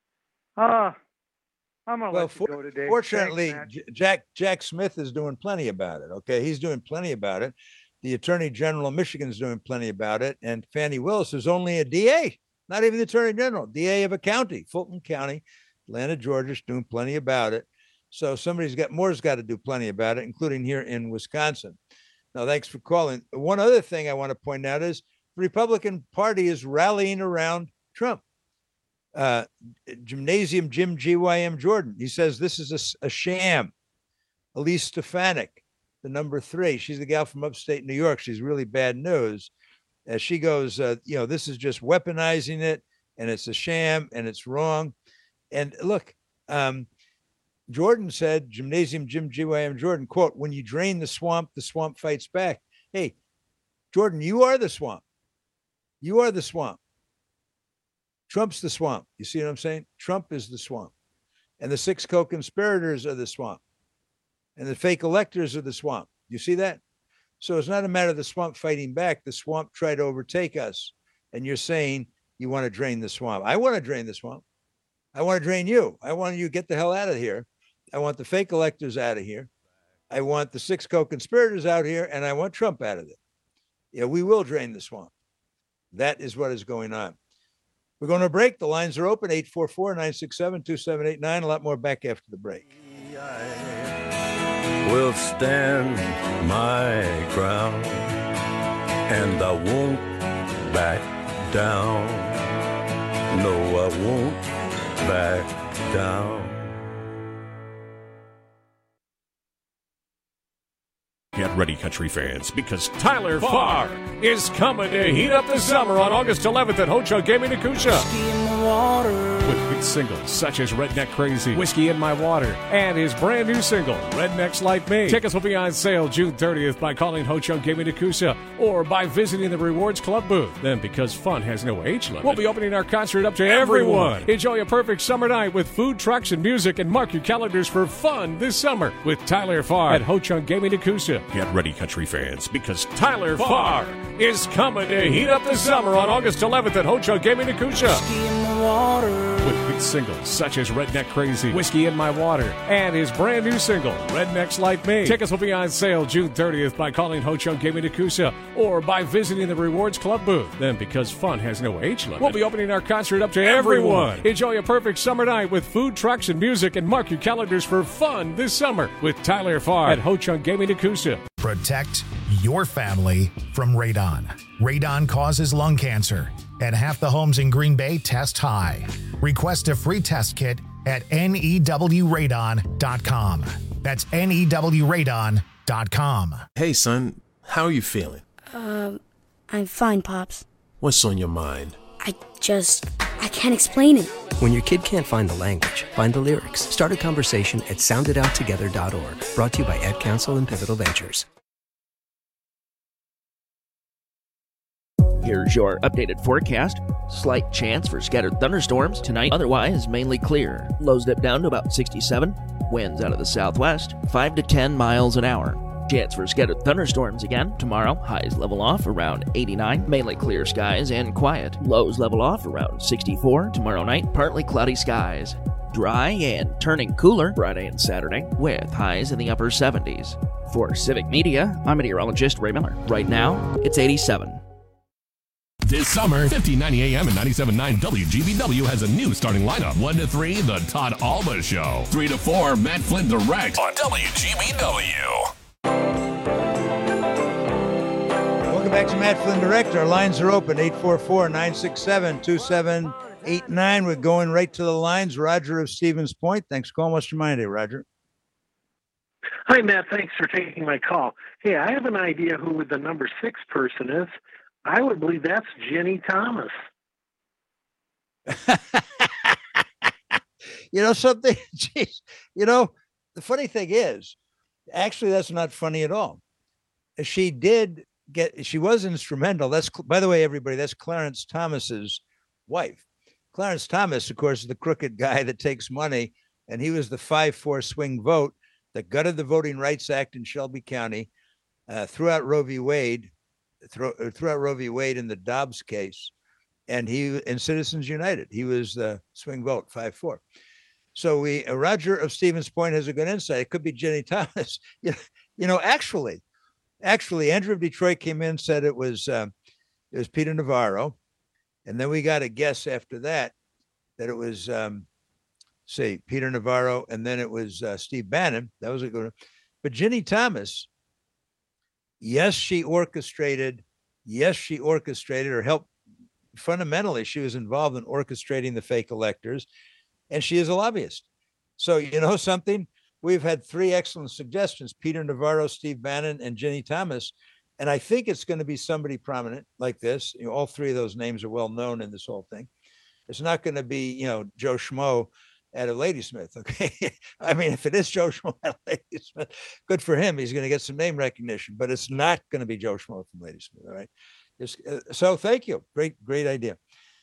uh, I'm gonna Well, let you for- go today. fortunately, Thanks, J- Jack Jack Smith is doing plenty about it. Okay, he's doing plenty about it. The Attorney General of Michigan is doing plenty about it, and Fannie Willis is only a D A, not even the Attorney General, D A of a county, Fulton County, Atlanta, Georgia, is doing plenty about it. So somebody's got more's got to do plenty about it, including here in Wisconsin. Now, thanks for calling. One other thing I want to point out is the Republican Party is rallying around Trump. Uh, Gymnasium Jim G Y M Jordan. He says this is a s- a, sham. Elise Stefanik, the number three. She's the gal from upstate New York. She's really bad news. As she goes, uh, you know, this is just weaponizing it, and it's a sham, and it's wrong. And look, um, Jordan said, Gymnasium Jim G Y M Jordan, quote, "When you drain the swamp, the swamp fights back." Hey, Jordan, you are the swamp. You are the swamp. Trump's the swamp. You see what I'm saying? Trump is the swamp. And the six co-conspirators are the swamp. And the fake electors are the swamp. You see that? So it's not a matter of the swamp fighting back. The swamp tried to overtake us. And you're saying you want to drain the swamp. I want to drain the swamp. I want to drain you. I want you to get the hell out of here. I want the fake electors out of here. I want the six co-conspirators out here, and I want Trump out of it. Yeah, we will drain the swamp. That is what is going on. We're going to break. The lines are open, eight four four, nine six seven, two seven eight nine. A lot more back after the break. Will stand my ground, and I won't back down. No, I won't back down. Get ready, country fans, because Tyler Farr is coming to heat up the summer on August eleventh at Ho-Chunk Gaming Nakusha. With hit singles such as Redneck Crazy, Whiskey in My Water, and his brand new single, Rednecks Like Me. Tickets will be on sale June thirtieth by calling Ho-Chunk Gaming Nakusha or by visiting the Rewards Club booth. Then, because fun has no age limit, we'll be opening our concert up to everyone. everyone. Enjoy a perfect summer night with food trucks and music, and mark your calendars for fun this summer with Tyler Farr at Ho-Chunk Gaming Nakusha. Get ready, country fans, because Tyler Farr is coming to heat up the summer on August eleventh at Ho-Chunk Gaming Nakusha. With hit singles such as Redneck Crazy, Whiskey in My Water, and his brand new single, Rednecks Like Me. Tickets will be on sale June thirtieth by calling Ho-Chunk Gaming Nakusha or by visiting the Rewards Club booth. Then, because fun has no age limit, we'll be opening our concert up to everyone. everyone. Enjoy a perfect summer night with food trucks and music, and mark your calendars for fun this summer with Tyler Farr at Ho-Chunk Gaming Nakusha. Protect your family from radon. Radon causes lung cancer, and half the homes in Green Bay test high. Request a free test kit at N E W radon dot com. That's N E W radon dot com. Hey, son, how are you feeling? Um, I'm fine, Pops. What's on your mind? I just, I can't explain it. When your kid can't find the language, find the lyrics. Start a conversation at sound it out together dot org. Brought to you by Ad Council and Pivotal Ventures. Here's your updated forecast. Slight chance for scattered thunderstorms tonight, otherwise mainly clear. Lows dip down to about sixty-seven. Winds out of the southwest, five to ten miles an hour. Chance for scattered thunderstorms again tomorrow. Highs level off around eighty-nine. Mainly clear skies and quiet. Lows level off around sixty-four. Tomorrow night, partly cloudy skies. Dry and turning cooler Friday and Saturday with highs in the upper seventies. For Civic Media, I'm meteorologist Ray Miller. Right now, it's eighty-seven. This summer, fifteen ninety A M and ninety-seven point nine W G B W has a new starting lineup. one to three, The Todd Alba Show. three to four, Matt Flynn Direct on W G B W. Welcome back to Matt Flynn Direct. Our lines are open, eight four four, nine six seven, two seven eight nine. We're going right to the lines. Roger of Stevens Point. Thanks for calling. What's your mind today, Roger? Hi, Matt. Thanks for taking my call. Hey, I have an idea who the number six person is. I would believe that's Jenny Thomas. You know something? Jeez. You know, the funny thing is, actually, that's not funny at all. She did get, she was instrumental. That's, by the way, everybody, that's Clarence Thomas's wife. Clarence Thomas, of course, is the crooked guy that takes money, and he was the five four swing vote that gutted the Voting Rights Act in Shelby County, uh, threw out Roe v. Wade, threw, threw out Roe v. Wade in the Dobbs case, and he in Citizens United, he was the swing vote, five four. So we, uh, Roger of Stevens Point has a good insight. It could be Jenny Thomas. you, know, you know, actually, actually, Andrew of Detroit came in and said it was um, it was Peter Navarro, and then we got a guess after that that it was um, say Peter Navarro, and then it was uh, Steve Bannon. That was a good one. But Jenny Thomas, yes, she orchestrated. Yes, she orchestrated or helped. Fundamentally, she was involved in orchestrating the fake electors, and she is a lobbyist. So you know something? We've had three excellent suggestions: Peter Navarro, Steve Bannon, and Jenny Thomas. And I think it's going to be somebody prominent like this. You know, all three of those names are well known in this whole thing. It's not going to be, you know, Joe Schmo at a Ladysmith. Okay. I mean, if it is Joe Schmo at a Ladysmith, good for him. He's going to get some name recognition, but it's not going to be Joe Schmo from Ladysmith. All right. Just, uh, so thank you. Great, great idea.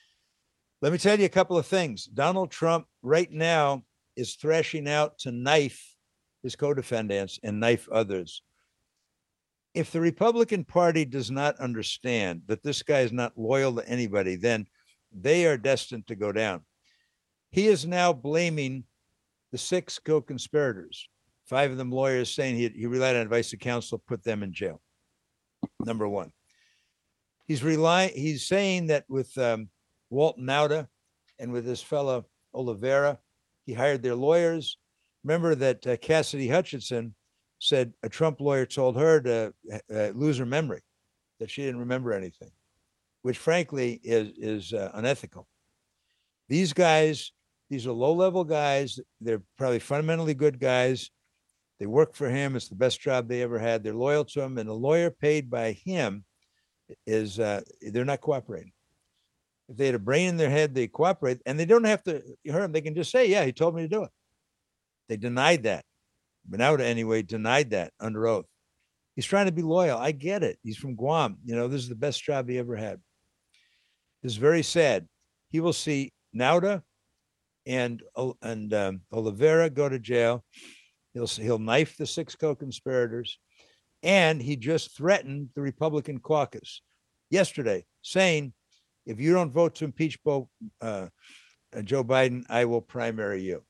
Let me tell you a couple of things. Donald Trump right now is thrashing out to knife his co-defendants and knife others. If the Republican Party does not understand that this guy is not loyal to anybody, then they are destined to go down. He is now blaming the six co-conspirators, five of them lawyers, saying he, he relied on advice of counsel, put them in jail. Number one. He's relying, he's saying that with um, Walt Nauta and with this fellow Oliveira, he hired their lawyers. Remember that uh, Cassidy Hutchinson said a Trump lawyer told her to uh, lose her memory, that she didn't remember anything, which frankly is, is uh, unethical. These guys, these are low-level guys. They're probably fundamentally good guys. They work for him. It's the best job they ever had. They're loyal to him, and a lawyer paid by him is, uh, they're not cooperating. If they had a brain in their head, they cooperate, and they don't have to hurt him. They can just say, yeah, he told me to do it. They denied that. Nauta, anyway, denied that under oath. He's trying to be loyal. I get it. He's from Guam. You know, this is the best job he ever had. This is very sad. He will see Nauta and, and um, Oliveira go to jail. He'll, he'll knife the six co-conspirators. And he just threatened the Republican caucus yesterday, saying, if you don't vote to impeach Bo, uh, Joe Biden, I will primary you.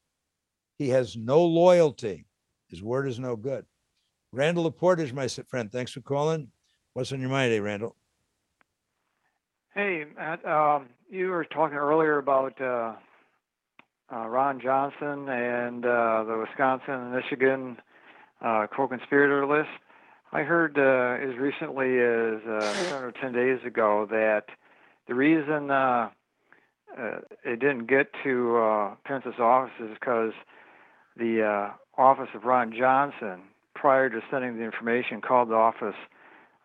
He has no loyalty. His word is no good. Randall Laportage, my friend, thanks for calling. What's on your mind today, Randall? Hey, Matt, um, you were talking earlier about uh, uh, Ron Johnson and uh, the Wisconsin and Michigan uh, co-conspirator list. I heard uh, as recently as uh, seven or ten days ago that the reason uh, uh, it didn't get to uh, Pence's office is because the uh, office of Ron Johnson, prior to sending the information, called the office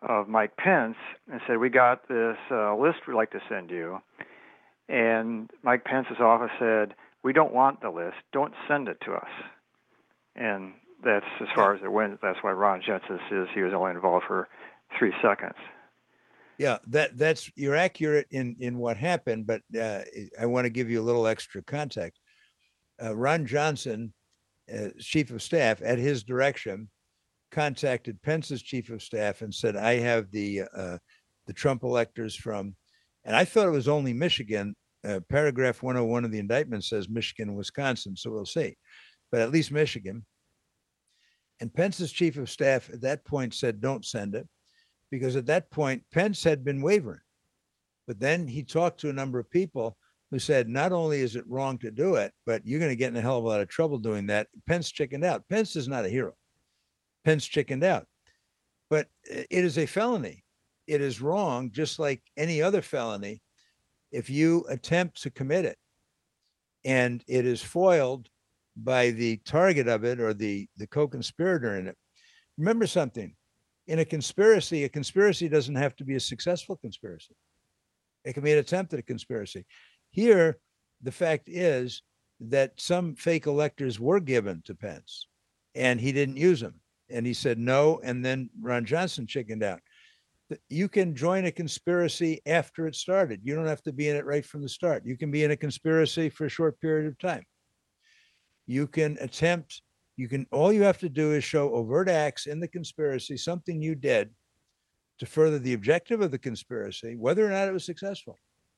of Mike Pence and said, we got this uh, list we'd like to send you. And Mike Pence's office said, we don't want the list. Don't send it to us. And that's as far as it went. That's why Ron Jensen says he was only involved for three seconds. Yeah, that that's you're accurate in, in what happened, but uh, I want to give you a little extra context. Uh, Ron Johnson, uh, chief of staff, at his direction, contacted Pence's chief of staff and said, I have the uh, the Trump electors from, and I thought it was only Michigan. Uh, paragraph one oh one of the indictment says Michigan and Wisconsin, so we'll see. But at least Michigan. And Pence's chief of staff at that point said, don't send it, because at that point, Pence had been wavering. But then he talked to a number of people who said, not only is it wrong to do it, but you're going to get in a hell of a lot of trouble doing that. Pence chickened out. Pence is not a hero. Pence chickened out. But it is a felony. It is wrong, just like any other felony, if you attempt to commit it and it is foiled by the target of it or the, the co-conspirator in it. Remember something, in a conspiracy, a conspiracy doesn't have to be a successful conspiracy. It can be an attempt at a conspiracy. Here, the fact is that some fake electors were given to Pence and he didn't use them. And he said no, and then Ron Johnson chickened out. You can join a conspiracy after it started. You don't have to be in it right from the start. You can be in a conspiracy for a short period of time. You can attempt, you can, all you have to do is show overt acts in the conspiracy, something you did to further the objective of the conspiracy, whether or not it was successful.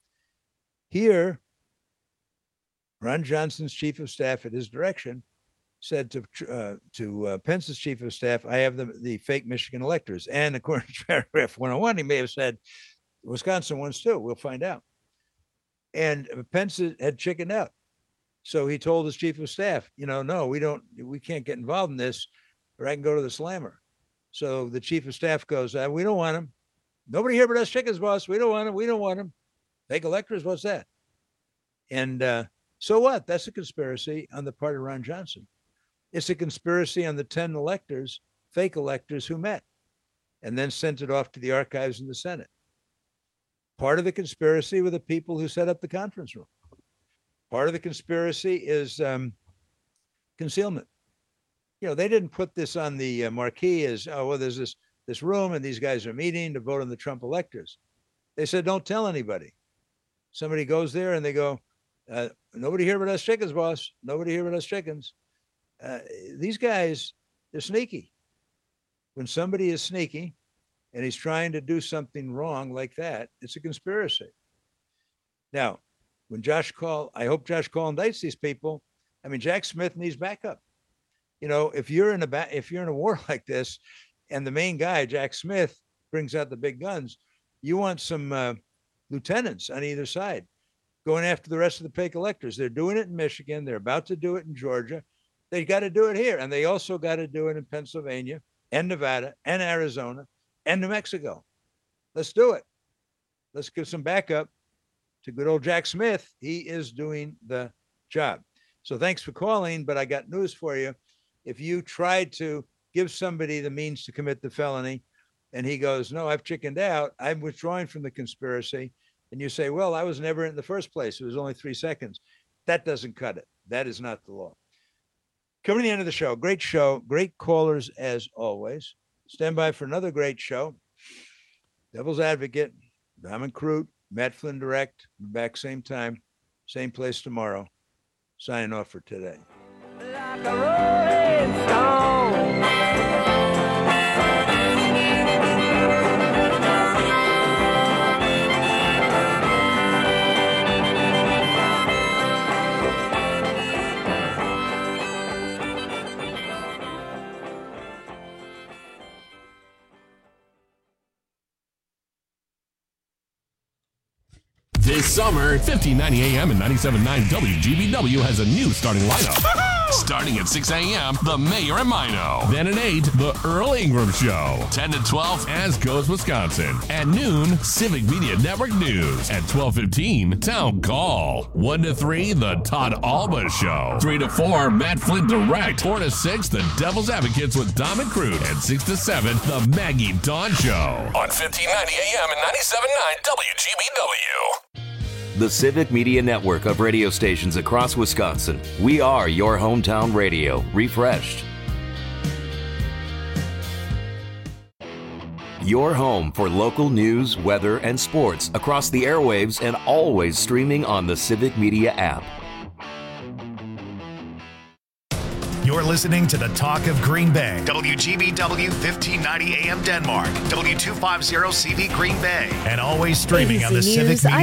Here, Ron Johnson's chief of staff at his direction said to uh, to uh, Pence's chief of staff, I have the, the fake Michigan electors. And according to paragraph one oh one, he may have said, Wisconsin ones too. We'll find out. And Pence had chickened out. So he told his chief of staff, you know, no, we don't, we can't get involved in this, or I can go to the slammer. So the chief of staff goes, uh, we don't want him. Nobody here but us chickens, boss. We don't want him. We don't want him. Fake electors, what's that? And uh, so what? That's a conspiracy on the part of Ron Johnson. It's a conspiracy on the ten electors, fake electors who met and then sent it off to the archives in the Senate. Part of the conspiracy were the people who set up the conference room. Part of the conspiracy is um, concealment. You know, they didn't put this on the uh, marquee as, oh, well, there's this, this room and these guys are meeting to vote on the Trump electors. They said, don't tell anybody. Somebody goes there and they go, uh, nobody here but us chickens, boss. Nobody here but us chickens. Uh, these guys, they're sneaky. When somebody is sneaky and he's trying to do something wrong like that, it's a conspiracy. Now, when Josh Call, I hope Josh Call indicts these people. I mean, Jack Smith needs backup. You know, if you're in a ba- if you're in a war like this, and the main guy, Jack Smith, brings out the big guns, you want some uh, lieutenants on either side going after the rest of the fake electors. They're doing it in Michigan. They're about to do it in Georgia. They got to do it here, and they also got to do it in Pennsylvania and Nevada and Arizona and New Mexico. Let's do it. Let's give some backup to good old Jack Smith. He is doing the job. So thanks for calling, but I got news for you. If you tried to give somebody the means to commit the felony and he goes, no, I've chickened out, I'm withdrawing from the conspiracy, and you say, well, I was never in the first place, it was only three seconds. That doesn't cut it. That is not the law. Coming to the end of the show, great show, great callers as always. Stand by for another great show. Devil's Advocate, Diamond Crute, Matt Flynn Direct. Back same time, same place tomorrow. Signing off for today. Like a rolling stone. This summer, fifteen ninety A M and ninety-seven point nine W G B W has a new starting lineup. Starting at six a.m., The Mayor and Mino. Then at eight, The Earl Ingram Show. ten to twelve, As Goes Wisconsin. At noon, Civic Media Network News. At twelve fifteen, Town Call. one to three, The Todd Alba Show. three to four, Matt Flynn Direct. four to six, The Devil's Advocates with Dom and Crude. And six to seven, The Maggie Dawn Show. On fifteen ninety A M and ninety-seven point nine W G B W. The Civic Media Network of radio stations across Wisconsin. We are your hometown radio, refreshed. Your home for local news, weather, and sports across the airwaves and always streaming on the Civic Media app. You're listening to the Talk of Green Bay. W G B W fifteen ninety A M Denmark. W two fifty C V Green Bay. And always streaming on the Civic Media